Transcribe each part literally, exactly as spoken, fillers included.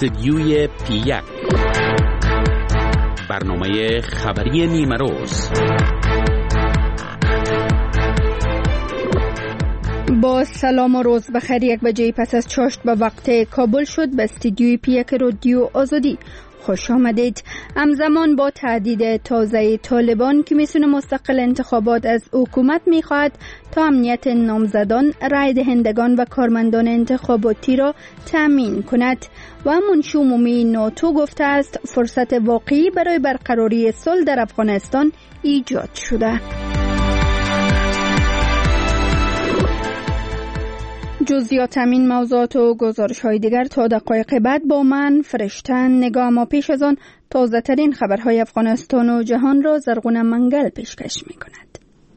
استدیوی پی یک، برنامه خبری نیمه روز. با سلام و روز بخیر. یک بجه پس از چاشت به وقت کابل شد به استدیوی پی یک رادیو آزادی خوش آمدید. همزمان با تهدید تازه طالبان که میتونه مستقل انتخابات از حکومت میخواهد تا امنیت نامزدان، رای دهندگان و کارمندان انتخاباتی را تامین کند و منشی عمومی ناتو گفته است فرصت واقعی برای برقراری صلح در افغانستان ایجاد شده. جزئیات همین موضوعات و گزارش های دیگر تا دقایق بعد با من فرشتن نگاه. ما پیش از آن تازه ترین خبرهای افغانستان و جهان را زرغون منگل پیشکش می کند.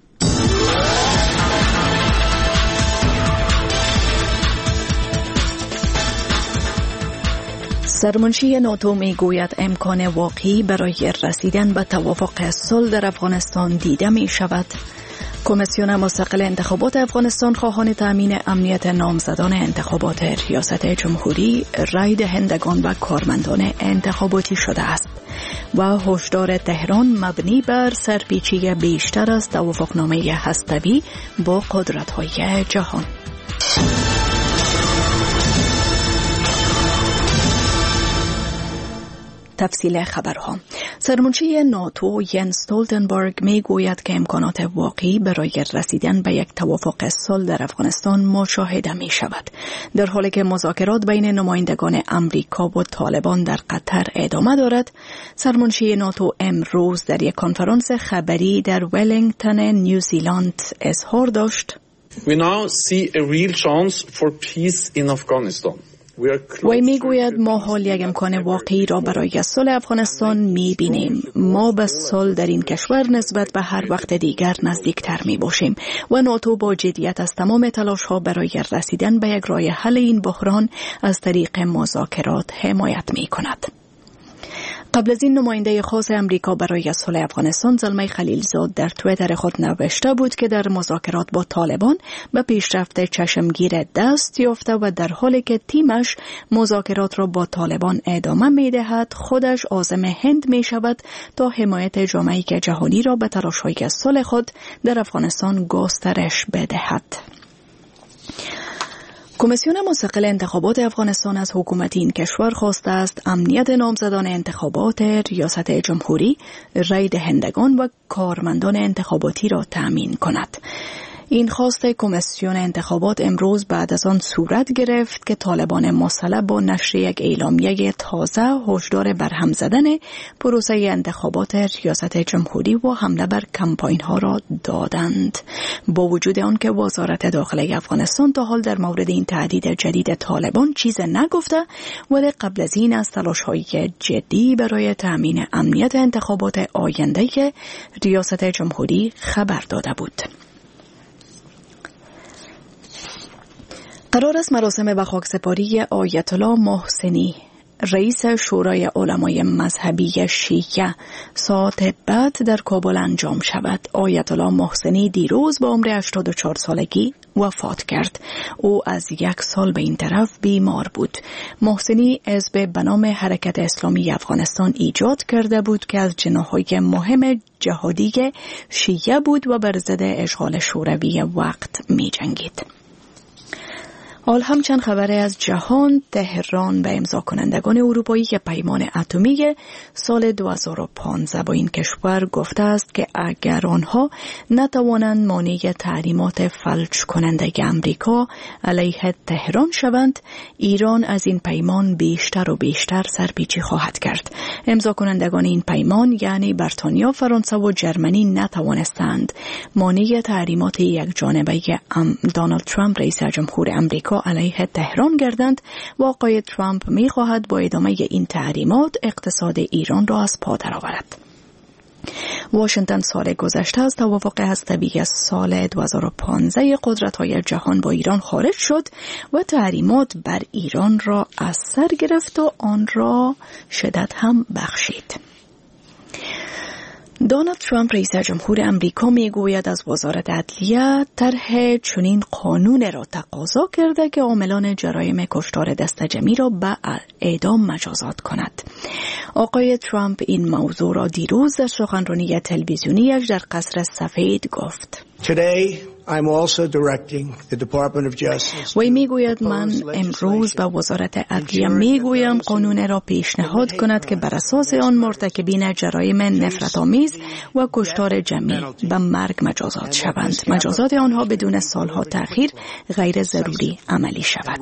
سرمنشی ناتو می گوید امکان واقعی برای رسیدن به توافق صلح در افغانستان دیده می شود. کمیسیون مستقل انتخابات افغانستان خواهان تامین امنیت نامزدان انتخابات ریاست جمهوری، رای دهندگان و کارمندان انتخاباتی شده است و هشدار تهران مبنی بر سرپیچی بیشتر از توافقنامه هسته‌ای با قدرت‌های جهان. تفصیل خبرها. سرمنشی ناتو ینس استولتنبرگ می گوید که امکانات واقعی برای رسیدن به یک توافق صلح در افغانستان مشاهده می شود، در حالی که مذاکرات بین نمایندگان امریکا و طالبان در قطر ادامه دارد. سرمنشی ناتو امروز در یک کنفرانس خبری در ولینگتون، نیوزیلند اظهار داشت: We now see a real chance for peace in Afghanistan. وی می گوید ما حال یک امکان واقعی را برای صلح افغانستان می بینیم. ما به صلح در این کشور نسبت به هر وقت دیگر نزدیکتر می باشیم و ناتو با جدیت از تمام تلاش ها برای رسیدن به یک راه حل این بحران از طریق مذاکرات حمایت می کند. قبل از این نماینده خاص امریکا برای صلح افغانستان زلمه خلیلزاد در توییتر خود نوشته بود که در مذاکرات با طالبان به پیشرفت چشمگیر دست یافته و در حالی که تیمش مذاکرات را با طالبان ادامه می دهد، خودش عازم هند می شود تا حمایت جامعه جهانی را به تلاش‌های صلح خود در افغانستان گسترش بدهد. کمیسیون مستقل انتخابات افغانستان از حکومت این کشور خواسته است امنیت نامزدان انتخابات ریاست جمهوری، رای دهندگان و کارمندان انتخاباتی را تأمین کند. این خواست کمیسیون انتخابات امروز بعد از آن صورت گرفت که طالبان مسلح با نشر یک اعلامیه تازه هشدار برهم زدن پروسه انتخابات ریاست جمهوری و حمله بر کمپاین ها را دادند. با وجود آنکه وزارت داخله افغانستان تا حال در مورد این تهدید جدید طالبان چیز نگفته، ولی قبل از این از تلاش های جدی برای تأمین امنیت انتخابات آینده ریاست جمهوری خبر داده بود. قرار است مراسم به خاکسپاری آیت الله محسنی، رئیس شورای علمای مذهبی شیعه، ساعت بعد در کابل انجام شود. آیت الله محسنی دیروز با عمر هشتاد و چهار سالگی وفات کرد. او از یک سال به این طرف بیمار بود. محسنی حزب به نام حرکت اسلامی افغانستان ایجاد کرده بود که از جناح‌های مهم جهادی شیعه بود و بر ضد اشغال شوروی وقت می جنگید. حال هم چند خبر از جهان. تهران به امضا کنندگان اروپایی که پیمان اتمی سال دو هزار و پانزده با این کشور گفته است که اگر آنها نتوانند مانع تحریمات فلج کننده امریکا علیه تهران شوند، ایران از این پیمان بیشتر و بیشتر سرپیچی خواهد کرد. امضا کنندگان این پیمان یعنی بریتانیا، فرانسه و جرمنی نتوانستند مانع تحریمات یک جانبه دونالد ترامپ رئیس جمهور امریکا علیه تهران گردند و آقای ترامپ می خواهد با ادامه این تحریمات اقتصاد ایران را از پا درآورد. واشنگتن سال گذشته از توافق هسته‌ای از سال دو هزار و پانزده قدرت‌های جهان با ایران خارج شد و تحریمات بر ایران را از سر گرفت و آن را شدت هم بخشید. دونالد ترامپ رئیس جمهور امریکا میگوید از وزارت عدلیه طرح چنین قانون را تقاضا کرده که عاملان جرایم کشتار دستجمعی را به اعدام مجازات کند. آقای ترامپ این موضوع را دیروز در سخنرانی تلویزیونیش در قصر سفید گفت. Today, I'm also directing the Department of Justice. وی میگوید من امروز به وزارت عدلیه میگویم قانون را پیشنهاد کند که بر اساس آن مرتکبین جرایم نفرت‌آمیز و کشتار جمعی به مرگ مجازات شوند. مجازات آنها بدون سالها تأخیر غیر ضروری عملی شود.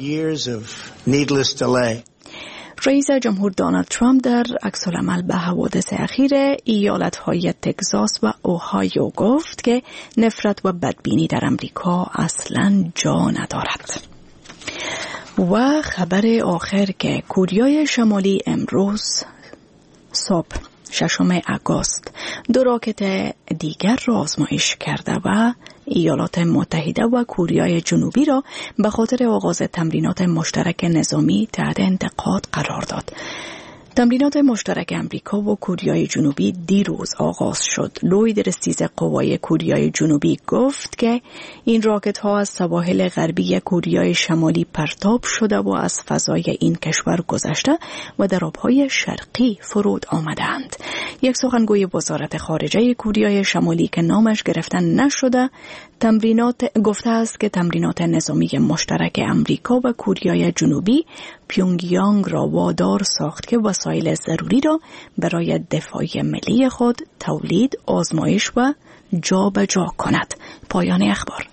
رئیس جمهور دونالد ترامپ در عکس‌العمل به حوادث اخیر ایالت‌های تگزاس و اوهایو گفت که نفرت و بدبینی در امریکا اصلاً جا ندارد. و خبر آخر که کوریای شمالی امروز صبح ششم آگوست دو راکت دیگر را آزمایش کرده و ایالات متحده و کوریای جنوبی را به خاطر آغاز تمرینات مشترک نظامی تحت انتقاد قرار داد. تمرینات مشترک امریکا و کوریای جنوبی دیروز آغاز شد. لوید رستیز قوای کوریای جنوبی گفت که این راکت ها از سواحل غربی کوریای شمالی پرتاب شده و از فضای این کشور گذشته و در آبهای شرقی فرود آمدند. یک سخنگوی وزارت خارجه کوریای شمالی که نامش گرفتن نشده تمرینات گفته است که تمرینات نظامی مشترک امریکا و کوریای جنوبی پیونگیانگ را وادار ساخت که وسایل ضروری را برای دفاع ملی خود تولید، آزمایش و جابجا کند. پایان اخبار.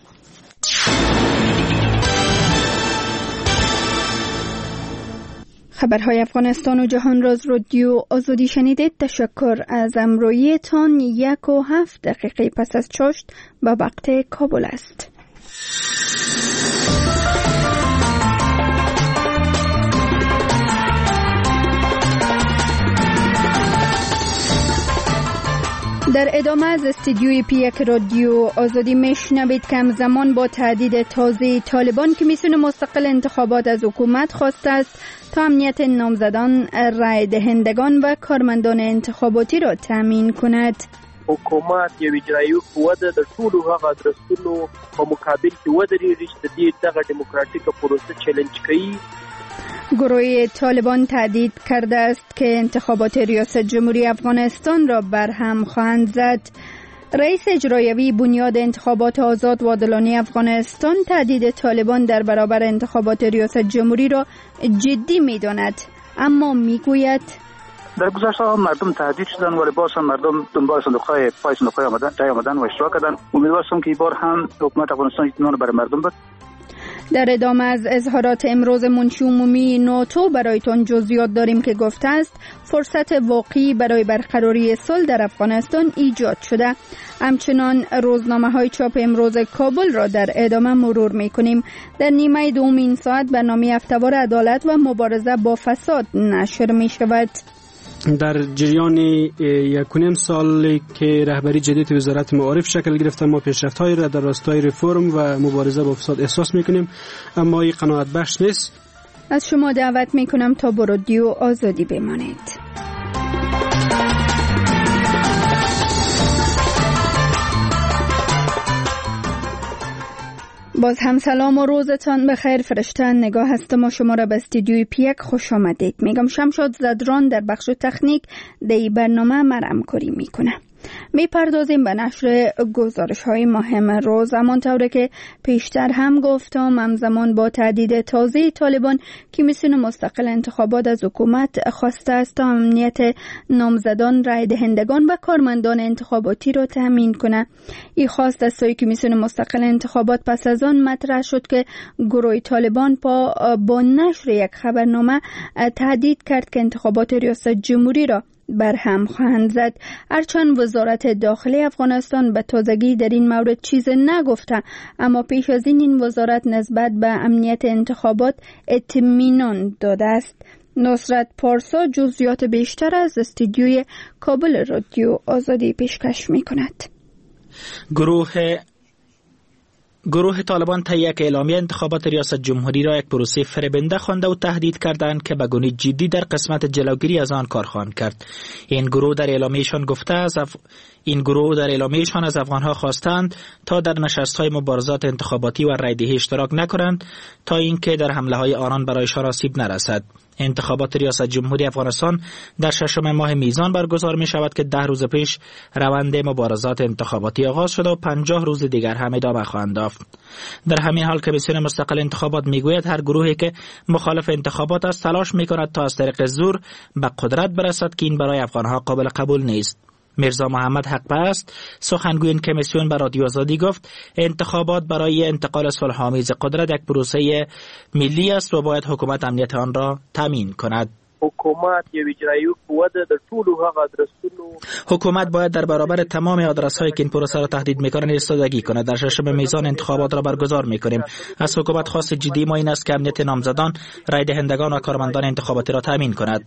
خبرهای افغانستان و جهان راز رادیو آزادی شنیدید. تشکر از همراهیتان. یک و هفت دقیقه پس از چاشت به وقت کابل است. در ادامه از استودیوی پی یک رادیو آزادی میشنوید که همزمان با تهدید تازه طالبان که میتونه مستقل انتخابات از حکومت خواسته است تا امنیت نامزدان، رای دهندگان و کارمندان انتخاباتی را تامین کند. حکومت یو اجرایي قوه ده د ټولو هغه درستونو په مقابل کې ودرېږي چې د دې دغه دیموکراتیک پروسه چیلنج کوي. گروه طالبان تهدید کرده است که انتخابات ریاست جمهوری افغانستان را برهم خواهند زد. رئیس اجرایی بنیاد انتخابات آزاد و عادلانه افغانستان تهدید طالبان در برابر انتخابات ریاست جمهوری را جدی می‌داند، اما میگوید در گذشته هم مردم تهدید شدن ولی باز هم مردم دنبال صندوق‌های پای صندوق‌های آمدن جای آمدن و اشتراک کردن. امیدوارم که این بار هم حکومت افغانستان اطمینان برای مردم بده. در ادامه از اظهارات امروز منشی عمومی ناتو برایتان جزئیات داریم که گفته است فرصت واقعی برای برقراری صلح در افغانستان ایجاد شده. همچنان روزنامه‌های چاپ امروز کابل را در ادامه مرور می‌کنیم. در نیمه دوم این ساعت برنامه هفته‌وار عدالت و مبارزه با فساد نشر می‌شود. در جریان یکونیم سالی که رهبری جدید وزارت معارف شکل گرفته ما پیشرفت‌هایی را در راستای رفرم و مبارزه با فساد احساس می‌کنیم، اما این قناعت بخش نیست. از شما دعوت می‌کنم تا با رادیو آزادی بمانید. باز هم سلام و روزتان بخیر. فرشته نگاه هستم و شما را به استودیوی پیک خوش آمدید. میگم شمشاد زدران در بخش تکنیک دی برنامه مرم کاری میکنه. می پردازیم به نشر گزارش های مهم روز. همانطوره که پیشتر هم گفتم همزمان با تهدید تازه طالبان که میتونه مستقل انتخابات از حکومت خواسته است تا امنیت نامزدان، رای دهندگان و کارمندان انتخاباتی را تامین کنه. این خواست از سوی که میتونه مستقل انتخابات پس از آن مطرح شد که گروه طالبان با, با نشر یک خبرنامه تهدید کرد که انتخابات ریاست جمهوری را برهم خواهند زد. هرچند وزارت داخلی افغانستان به تازگی در این مورد چیز نگفته، اما پیش از این این وزارت نسبت به امنیت انتخابات اطمینان داده است. نصرت پارسا جزئیات بیشتر از استودیوی کابل رادیو آزادی پیشکش می کند. گروه گروه طالبان طی یک اعلامیه انتخابات ریاست جمهوری را یک پروسه فریبنده خوانده و تهدید کردند که به گونه جدی در قسمت جلوگیری از آن کار خواهند کرد. این گروه در اعلامیه‌شان گفته از اف... این گروه در اعلامیه‌شان از افغان‌ها خواستند تا در نشست‌های مبارزات انتخاباتی و رایدهی اشتراک نکنند تا اینکه در حمله‌های آنان برایشان آسیب نرسد. انتخابات ریاست جمهوری افغانستان در ششم ماه میزان برگزار می شود که ده روز پیش روند مبارزات انتخاباتی آغاز شده و پنجاه روز دیگر هم ادامه خواهند یافت. در همین حال کمیسیون مستقل انتخابات می گوید هر گروهی که مخالف انتخابات است تلاش می کند تا از طریق زور به قدرت برسد که این برای افغانها قابل قبول نیست. میرزا محمد حق‌پرست سخنگوی این کمیسیون به رادیو آزادی گفت انتخابات برای انتقال صلح‌آمیز قدرت یک پروسه ملی است و باید حکومت امنیت آن را تامین کند. حکومت یا اجرایی قوت در طول هغه آدرسونو حکومت باید در برابر تمام آدرس‌هایی که این پروسه را تهدید می‌کنند ایستادگی کند. در ششم میزان انتخابات را برگزار می‌کنیم. از حکومت خواست جدی ما این است که امنیت نامزدان، رای دهندگان و کارمندان انتخاباتی را تامین کند.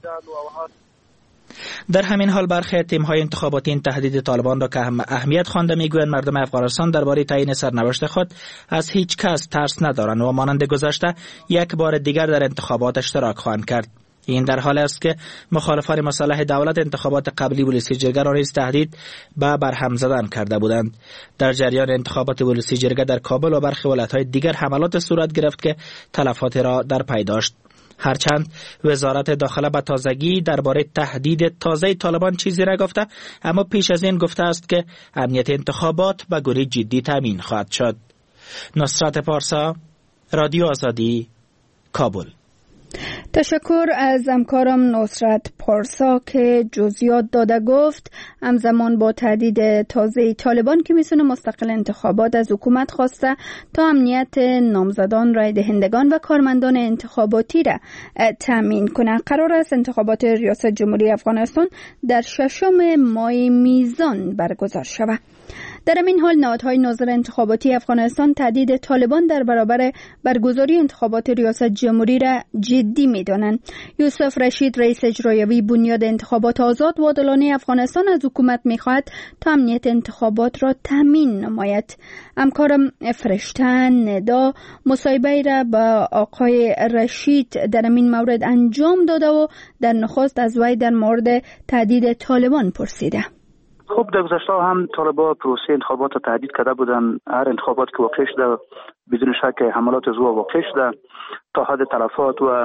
در همین حال برخی تیم‌های انتخاباتی این تهدید طالبان را که اهمیت خوانده میگویند مردم افغانستان درباره تعیین سرنوشت خود از هیچ کس ترس ندارند و مانند گذشته یک بار دیگر در انتخابات اشتراک خواهند کرد. این در حالی است که مخالفان مصالح دولت انتخابات قبلی ولسی جرگه را نیز تهدید به برهم زدن کرده بودند. در جریان انتخابات ولسی جرگه در کابل و برخی ولایت‌های دیگر حملات صورت گرفت که تلفات را در پی داشت. هرچند وزارت داخله به تازگی درباره تهدید تازه طالبان چیزی نگفته، اما پیش از این گفته است که امنیت انتخابات به گونه جدی تامین خواهد شد. نصرت پارسا، رادیو آزادی، کابل. تشکر از همکارم نصرت پارسا که جزئیات داده. گفت همزمان با تهدید تازه طالبان کمیسیون مستقل انتخابات از حکومت خواسته تا امنیت نامزدان، رای دهندگان و کارمندان انتخاباتی را تامین کنه. قرار است انتخابات ریاست جمهوری افغانستان در ششم ماه میزان برگزار شود. در این حال نهادهای ناظر انتخاباتی افغانستان تهدید طالبان در برابر برگزاری انتخابات ریاست جمهوری را جدی می‌دانند. یوسف رشید رئیس اجرایی بنیاد انتخابات آزاد و عادلانه افغانستان از حکومت می‌خواهد تا امنیت انتخابات را تامین نماید. همکارم فرشته ندا مصاحبه را با آقای رشید در این مورد انجام داده و در نخست از وی در مورد تهدید طالبان پرسیده. خب در گذشته هم طالبان پروسه انتخابات را تهدید کرده بودن. هر انتخابات که واقع شده بدون شک حملات زور واقع شده تا حد تلفات و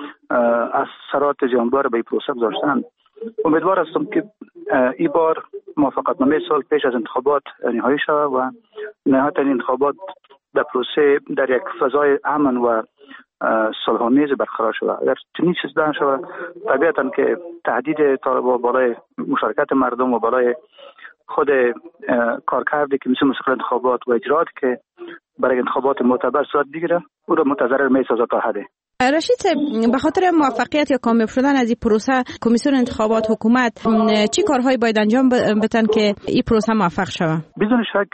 اثرات زیانبار به این پروسه گذاشتن. امیدوار هستم که این بار موافقتنامه سال پیش از انتخابات نهایی شود و نهایت این انتخابات در پروسه در یک فضای امن و صلح‌آمیز برقرار شود. اگر چنین چیز نشود طبیعتاً که تهدید طالبان بالای مشارکت مردم و بالای خود کارکردی که مثل مستقل انتخابات و اجراات که برای انتخابات معتبر صورت بگیره او را متضرر می‌سازد تا حدی. رشید، به خاطر موفقیت یا کامیاب شدن از این پروسه کمیسیون انتخابات حکومت چی کارهایی باید انجام بدن که این پروسه موفق شود؟ بدون شک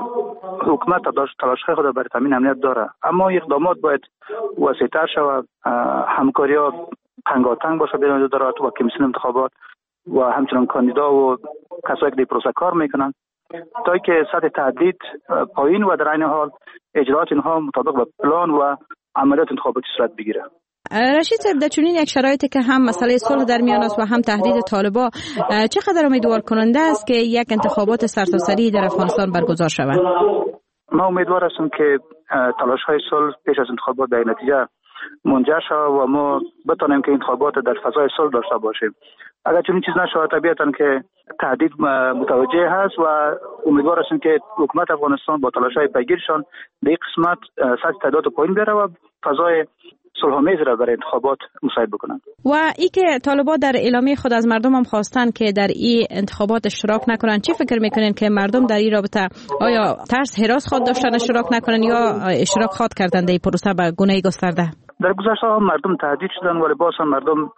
حکومت تلاش‌های خود برای تامین امنیت داره، اما اقدامات باید وسیع‌تر شود. همکاری‌ها تنگاتنگ باشه بین ادارات و کمیسیون انتخابات و همچنان کاندیدا و کسایی که در پروسه کار میکنن تا اینکه سطح تهدید پایین و در عین حال اجرات اینها مطابق با پلان و عملیات انتخاباتی صورت بگیره. رشید صاحب، در چنین یک شرایطی که هم مسئله صلح در میان است و هم تهدید طالبان، چقدر امیدوار کننده است که یک انتخابات سرتاسری در افغانستان برگزار شود؟ ما امیدوار هستیم که تلاش‌های صلح پیش از انتخابات به نتیجه منجر شود و ما بتونیم که انتخابات در فضای صلح داشته باشیم. اگر چنین چیز نشود طبیعتاً که تهدید متوجه هست و امیدوار هستیم که حکومت افغانستان با تلاش‌های پیگیرشان در این قسمت سطح تعداد پایین بیاره و فضای صلح‌آمیز را برای انتخابات مساعد بکنند. و ای که طالبان در اعلامیه خود از مردم هم خواستن که در این انتخابات اشتراک نکنن، چی فکر میکنین که مردم در این رابطه آیا ترس هراس خواد داشتن اشتراک نکنن یا اشتراک خواد کردن در این پروسه به گونه گسترده؟ در گذشته هم مردم تهدید شدن ولی باز هم مردم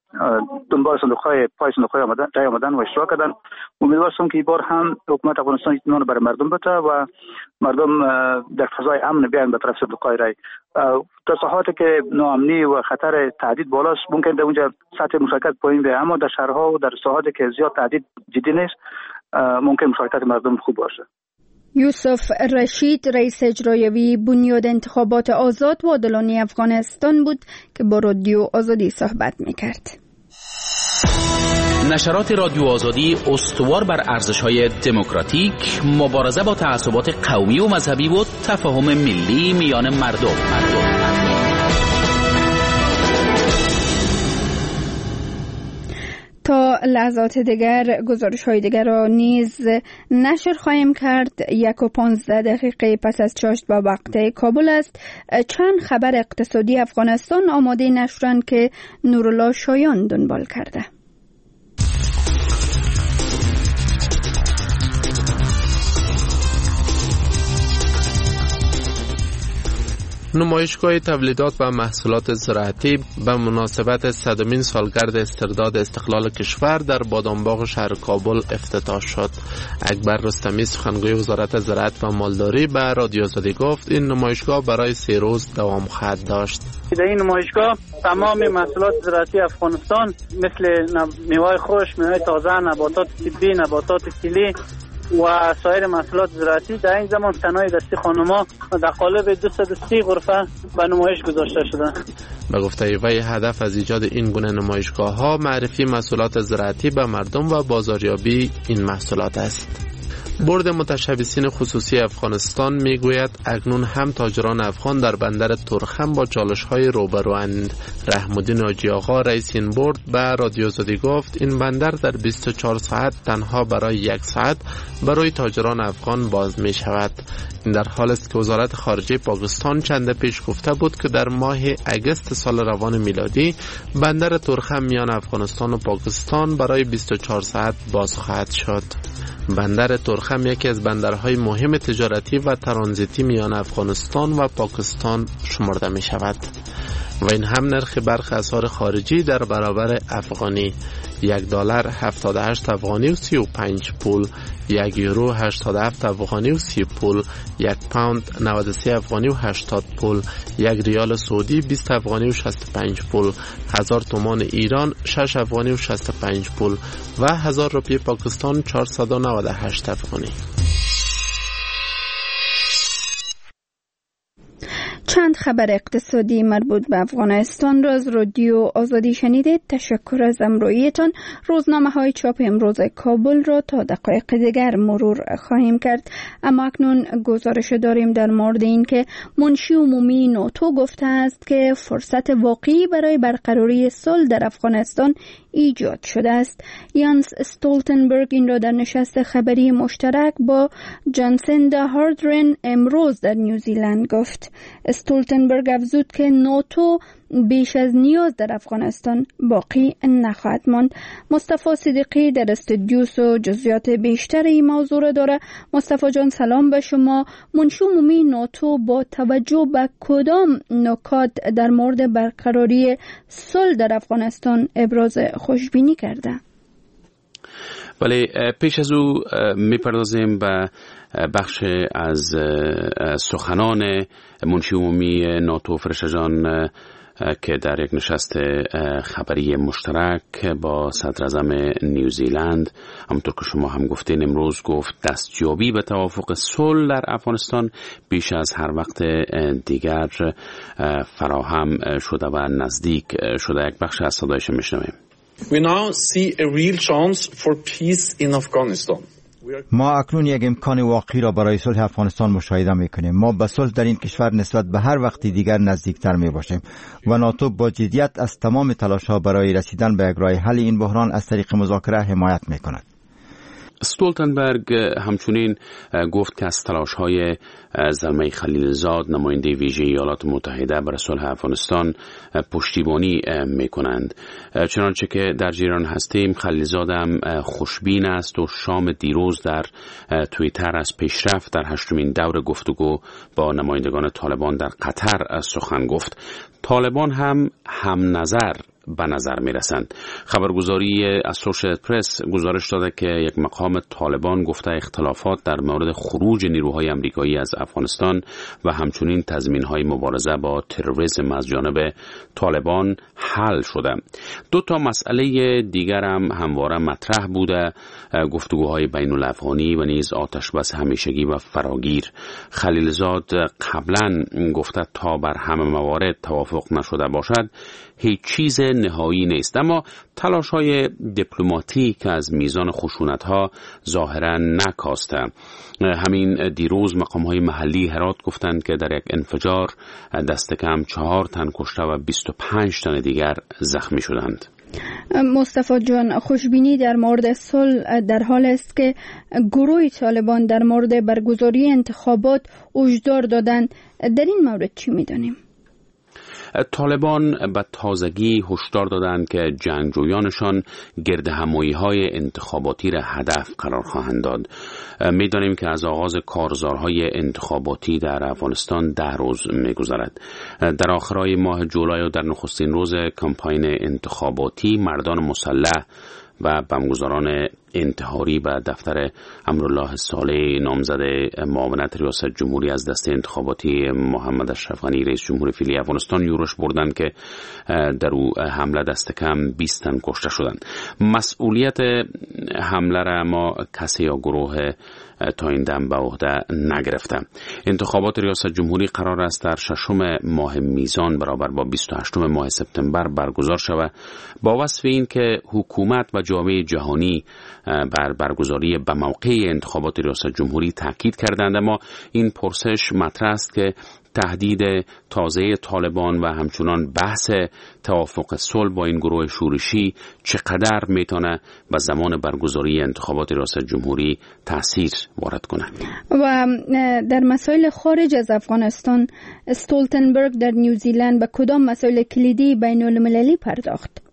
دنبال صندوق‌های پای صندوق‌های آمدن رای آمدن و اشتراک کردن. امیدوارم که این بار هم حکومت افغانستان اطمینان برای مردم بده و مردم در فضای امن بیان به طرف صندوق‌های رای. در ساحاتی که ناامنی و خطر تهدید بالاست ممکن در اونجا سطح مشارکت پایین بیاد، اما در شهرها و در ساحاتی که زیاد تهدید جدی نیست ممکن مشارکت مردم خوب باشه. یوسف رشید رئیس اجرایی بنیاد انتخابات آزاد و عادلانه افغانستان بود که با رادیو آزادی صحبت میکرد. نشرات رادیو آزادی استوار بر ارزش‌های دموکراتیک، مبارزه با تعصبات قومی و مذهبی و تفاهم ملی میان مردم. مردم. تا لحظات دیگر گزارش های دیگر را نیز نشر خواهیم کرد. یک و پانزده دقیقه پس از چاشت با وقت کابل است. چند خبر اقتصادی افغانستان آماده نشرند که نورالله شایان دنبال کرده. نمایشگاه تولیدات و محصولات زراعتی به مناسبت صدمین سالگرد استرداد استقلال کشور در بادامباغ شهر کابل افتتاح شد. اکبر رستمی سخنگوی وزارت زراعت و مالداری به رادیو آزادی گفت این نمایشگاه برای سه روز دوام خواهد داشت. در این نمایشگاه تمام محصولات زراعتی افغانستان مثل میوه خشک، میوه تازه، نباتات طبی، نباتات کلی و سایر محصولات زراعتی در این زمان صنایع دستی خانم‌ها در قالب دویست و سی غرفه به نمایش گذاشته شده. به گفته وی هدف از ایجاد این گونه نمایشگاه‌ها معرفی محصولات زراعتی به مردم و بازاریابی این محصولات است. بورد متشبثین خصوصی افغانستان میگوید اکنون هم تاجران افغان در بندر ترخم با چالش‌های روبروند. رحم‌الدین حاجی آقا رئیس این بورد به رادیو آزادی گفت این بندر در بیست و چهار ساعت تنها برای یک ساعت برای تاجران افغان باز می شود. این در حال است که وزارت خارجه پاکستان چند پیش گفته بود که در ماه اگست سال روان میلادی بندر ترخم میان افغانستان و پاکستان برای بیست و چهار ساعت باز خواهد شد. بندر ترخم یکی از بندرهای مهم تجارتی و ترانزیتی میان افغانستان و پاکستان شمرده می شود و این هم نرخ برخی اسعار خارجی در برابر افغانی: یک دلار هفتاد و هشت افغانی و سی و پنج پول، یک یورو هشتاد و هفت افغانی و سی پول، یک پوند نود و سه افغانی و هشتاد پول، یک ریال سعودی بیست افغانی و شصت و پنج پول، هزار تومان ایران شش افغانی و شصت و پنج پول و هزار روپیه پاکستان چهارصد و نود و هشت افغانی. چند خبر اقتصادی مربوط به افغانستان را از رادیو آزادی شنیدید. تشکر از همراهیتان. روزنامه های چاپ امروز کابل را تا دقایق دیگر مرور خواهیم کرد، اما اکنون گزارش داریم در مورد این که منشی عمومی ناتو گفته است که فرصت واقعی برای برقراری صلح در افغانستان ایجاد شده است. یانس استولتنبرگ این را در نشست خبری مشترک با جانسیندا هاردرن امروز در نیوزیلند گفت. استولتنبرگ افزود که ناتو بیش از نیاز در افغانستان باقی نخواهد ماند. مصطفی صدیقی در استودیوس و جزئیات بیشتر این موضوع را داره. مصطفی جان سلام به شما. منشی عمومی ناتو با توجه به کدام نکات در مورد برقراری صلح در افغانستان ابراز خوشبینی کرده؟ ولی پیش از او میپردازیم به بخش از سخنان منشی عمومی ناتو فرشجان که در یک نشست خبری مشترک با صدراعظم نیوزیلند، همونطور که شما هم گفتین، امروز گفت دستیابی به توافق صلح در افغانستان بیش از هر وقت دیگر فراهم شده و نزدیک شده. یک بخش از صدایش میشنویم. We now see a real chance for peace in Afghanistan. ما اکنون یک امکان واقعی را برای صلح افغانستان مشاهده میکنیم. ما به صلح در این کشور نسبت به هر وقتی دیگر نزدیکتر می باشیم و ناتو با جدیت از تمام تلاش‌ها برای رسیدن به یک راه حل این بحران از طریق مذاکره حمایت میکند. استولتنبرگ همچنین گفت که از تلاش‌های زلمه خلیلزاد نماینده ویژه ایالات متحده برای صلح افغانستان پشتیبانی می‌کنند. چنانچه که در جریان هستیم، خلیلزاد هم خوشبین است و شام دیروز در توییتر از پیشرفت در هشتمین دور گفتگو با نمایندگان طالبان در قطر سخن گفت. طالبان هم هم نظر به نظر می رسند. خبرگزاری اسوسییتد پرس گزارش داده که یک مقام طالبان گفته اختلافات در مورد خروج نیروهای امریکایی از افغانستان و همچنین تضمین‌های مبارزه با تروریسم از جانب طالبان حل شده. دو تا مسئله دیگر هم همواره مطرح بوده، گفتگوهای بین الافغانی و نیز آتش بس همیشگی و فراگیر. خلیلزاد قبلا گفته تا بر همه موارد توافق نشده باشد هیچ چیز نهایی نیست، اما تلاش‌های دیپلماتیک از میزان خشونت‌ها ظاهراً نکاسته. همین دیروز مقام‌های محلی هرات گفتند که در یک انفجار دست کم چهار تن کشته و بیست و پنج تن دیگر زخمی شدند. مصطفی جان، خوشبینی در مورد صلح در حال است که گروه طالبان در مورد برگزاری انتخابات هشدار دادند. در این مورد چی می‌دانیم؟ طالبان به تازگی هشدار دادند که جنگجویانشان گرد همایی‌های انتخاباتی را هدف قرار خواهند داد. می‌دانیم که از آغاز کارزارهای انتخاباتی در افغانستان ده روز می‌گذرد. در آخرای ماه جولای و در نخستین روز کمپاین انتخاباتی مردان مسلح و بمبگذاران انتحاری به دفتر امرالله صالح نامزد معاونت ریاست جمهوری از دسته انتخاباتی محمد اشرف غنی رئیس جمهور فعلی افغانستان یورش بردند که در او حمله دست کم بیست تن کشته شدند. مسئولیت حمله را اما کسی یا گروه تا این دم به عهده نگرفته. انتخابات ریاست جمهوری قرار است در ششم ماه میزان برابر با بیست و هشتم ماه سپتامبر برگزار شود، با وصف این که حکومت و جامعه جهانی بر برگزاری به موقع انتخابات ریاست جمهوری تاکید کردند، اما این پرسش مطرح است که تهدید تازه طالبان و همچنان بحث توافق صلح با این گروه شورشی چقدر میتونه به زمان برگزاری انتخابات ریاست جمهوری تاثیر وارد کنه. و در مسائل خارج از افغانستان، استولتنبرگ در نیوزیلند به کدام مسائل کلیدی بین المللی پرداخت؟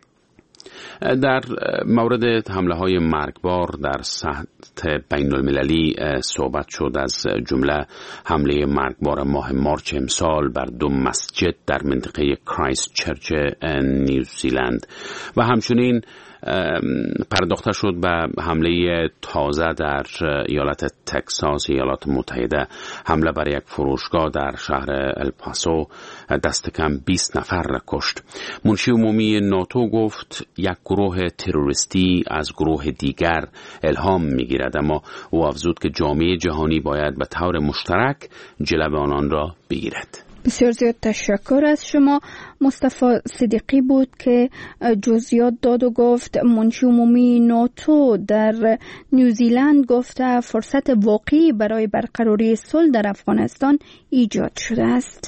در مورد حمله های مرگبار در سطح بین المللی صحبت شد، از جمله حمله مرگبار ماه مارچ امسال بر دو مسجد در منطقه کرایست چرچ نیوزیلند و همچنین پرداخته شد به حمله تازه در ایالت تکساس ایالات متحده. حمله بر یک فروشگاه در شهر الپاسو دست کم بیست نفر را کشت. منشی عمومی ناتو گفت یک گروه تروریستی از گروه دیگر الهام میگیرد، اما او افزود که جامعه جهانی باید به طور مشترک جلوه آنان را بگیرد. بسیار زیاد تشکر از شما. مصطفی صدیقی بود که جزئیات داد و گفت منشی عمومی ناتو در نیوزیلند گفته فرصت واقعی برای برقراری صلح در افغانستان ایجاد شده است.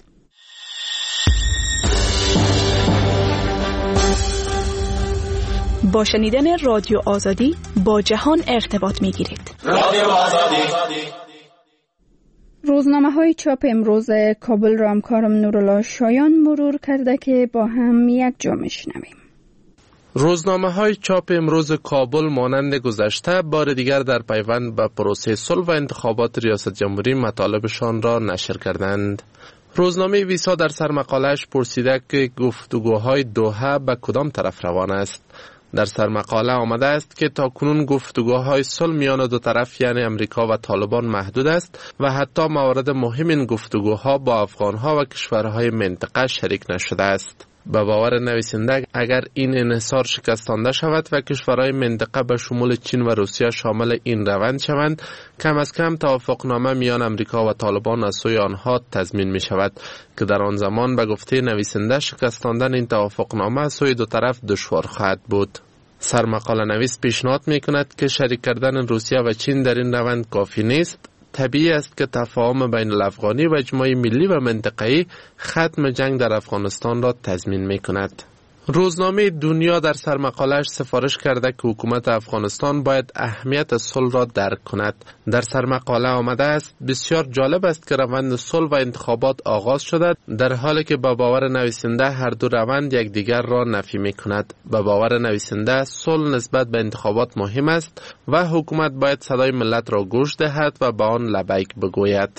با شنیدن رادیو آزادی با جهان ارتباط می گیرید. رادیو آزادی. روزنامه های چاپ امروز کابل را همکارم نورالله شایان مرور کرده که با هم یک جا میشنویم. روزنامه های چاپ امروز کابل مانند گذشته بار دیگر در پیوند به پروسه صلح و انتخابات ریاست جمهوری مطالبشان را نشر کردند. روزنامه ویسا در سرمقاله‌اش پرسیده که گفتگوهای دوحه به کدام طرف روان است. در سرمقاله آمده است که تاکنون گفتگوهای صلح میان دو طرف یعنی امریکا و طالبان محدود است و حتی موارد مهم این گفتگوها با افغانها و کشورهای منطقه شریک نشده است. به باور نویسنده اگر این انحصار شکستانده شود و کشورهای منطقه به شمول چین و روسیه شامل این روند شوند، کم از کم توافقنامه میان امریکا و طالبان از سوی آنها تضمین می شود که در آن زمان به گفته نویسنده شکستاندن این توافقنامه از سوی دو طرف دشوار خواهد بود. سرمقاله نویس پیشنهاد می کند که شریک کردن روسیه و چین در این روند کافی نیست. طبیعی است که تفاهم بین الافغانی و اجماع ملی و منطقه‌ای ختم جنگ در افغانستان را تضمین می کند. روزنامه دنیا در سرمقاله‌اش سفارش کرده که حکومت افغانستان باید اهمیت صلح را درک کند. در سرمقاله آمده است بسیار جالب است که روند صلح و انتخابات آغاز شده، در حالی که به باور نویسنده هر دو روند یکدیگر را نفی می کند. به باور نویسنده صلح نسبت به انتخابات مهم است و حکومت باید صدای ملت را گوش دهد و به آن لبیک بگوید.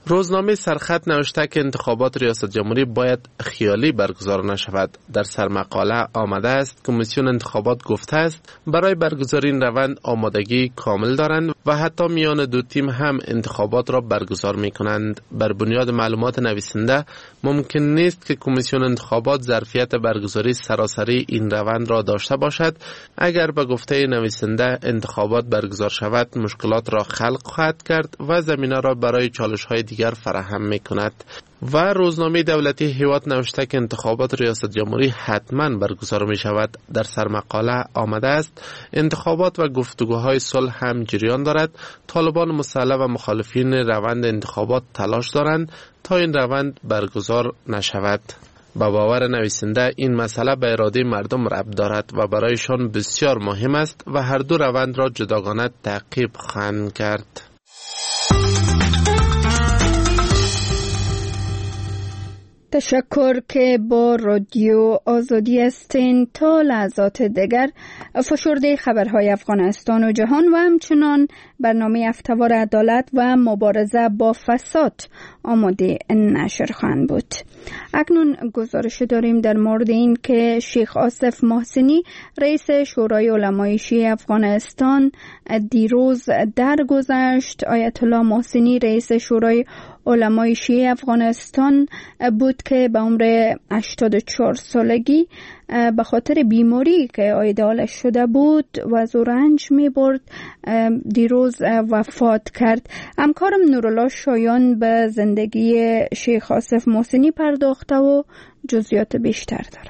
روزنامه سرخط نوشته که انتخابات ریاست جمهوری باید خیالی برگزار نشود. در سرمقاله آمده است کمیسیون انتخابات گفته است برای برگزاری این روند آمادگی کامل دارند و حتی میان دو تیم هم انتخابات را برگزار می کنند. بر بنیاد معلومات نویسنده ممکن نیست که کمیسیون انتخابات ظرفیت برگزاری سراسری این روند را داشته باشد. اگر به گفته نویسنده انتخابات برگزار شود مشکلات را خلق خواهد کرد و زمینه را برای چالش‌های دیگر فراهم می‌کند. و روزنامه دولتی هیواد نوشته که انتخابات ریاست جمهوری حتما برگزار می شود. در سرمقاله آمده است انتخابات و گفتگوهای صلح هم جریان دارد. طالبان مسلح و مخالفین روند انتخابات تلاش دارند تا این روند برگزار نشود. با باور نویسنده این مسئله به اراده مردم ربط دارد و برایشان بسیار مهم است و هر دو روند را جداگانه تعقیب خواهند کرد. تشکر که با رادیو آزادی هستین. تا لحظات دیگر فشرده خبرهای افغانستان و جهان و همچنان برنامه افتوار عدالت و مبارزه با فساد آماده نشر خواهند بود. اکنون گزارش داریم در مورد این که شیخ آصف محسنی رئیس شورای علمای شیعه افغانستان دیروز درگذشت. آیت الله محسنی رئیس شورای علمای شیعه افغانستان بود که به عمر هشتاد و چهار سالگی به خاطر بیماری که عایدالش شده بود و زورنج می برد دیروز وفات کرد. همکارم نورالله شایان به زندگی شیخ آصف محسنی پرداخته و جزئیات بیشتر داره.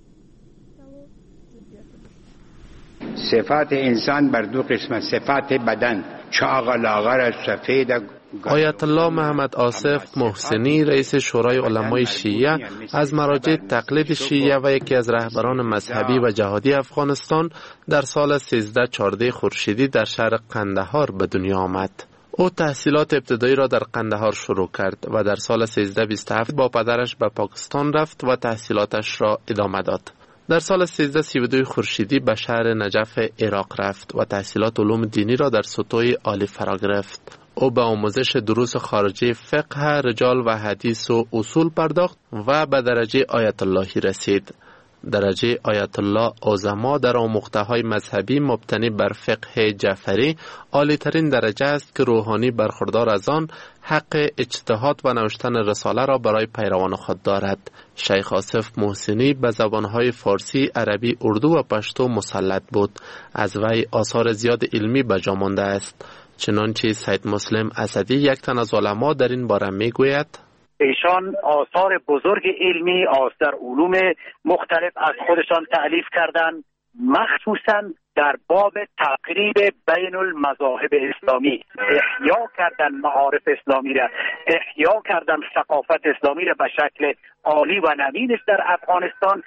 صفات انسان بر دو قسمت، صفات بدن چاق لاغر سفید. آیت الله محمد آصف محسنی رئیس شورای علمای شیعه از مراجع تقلید شیعه و یکی از رهبران مذهبی و جهادی افغانستان در سال سیزده چهارده خورشیدی در شهر قندهار به دنیا آمد. او تحصیلات ابتدایی را در قندهار شروع کرد و در سال سیزده بیست و هفت با پدرش به پاکستان رفت و تحصیلاتش را ادامه داد. در سال سیزده سی و دو خورشیدی به شهر نجف عراق رفت و تحصیلات علوم دینی را در سطوح عالی فرا گرفت. او به آموزش دروس خارجی فقه، رجال و حدیث و اصول پرداخت و به درجه آیت اللهی رسید. درجه آیت الله عظما در آموخته‌های مذهبی مبتنی بر فقه جعفری عالی ترین درجه است که روحانی برخوردار از آن حق اجتهاد و نوشتن رساله را برای پیروان خود دارد. شیخ آصف محسنی به زبانهای فارسی، عربی، اردو و پشتو مسلط بود. از وی آثار زیاد علمی به جا مانده است. چنانچه سید مسلم اسدی یک تن از علما در این باره میگوید: ایشان آثار بزرگ علمی در علوم مختلف از خودشان تألیف کردند، مخصوصا در باب تقریب بین المذاهب اسلامی. احیا کردن معارف اسلامی را، احیا کردن ثقافت اسلامی را به شکل عالی و نوینش در افغانستان.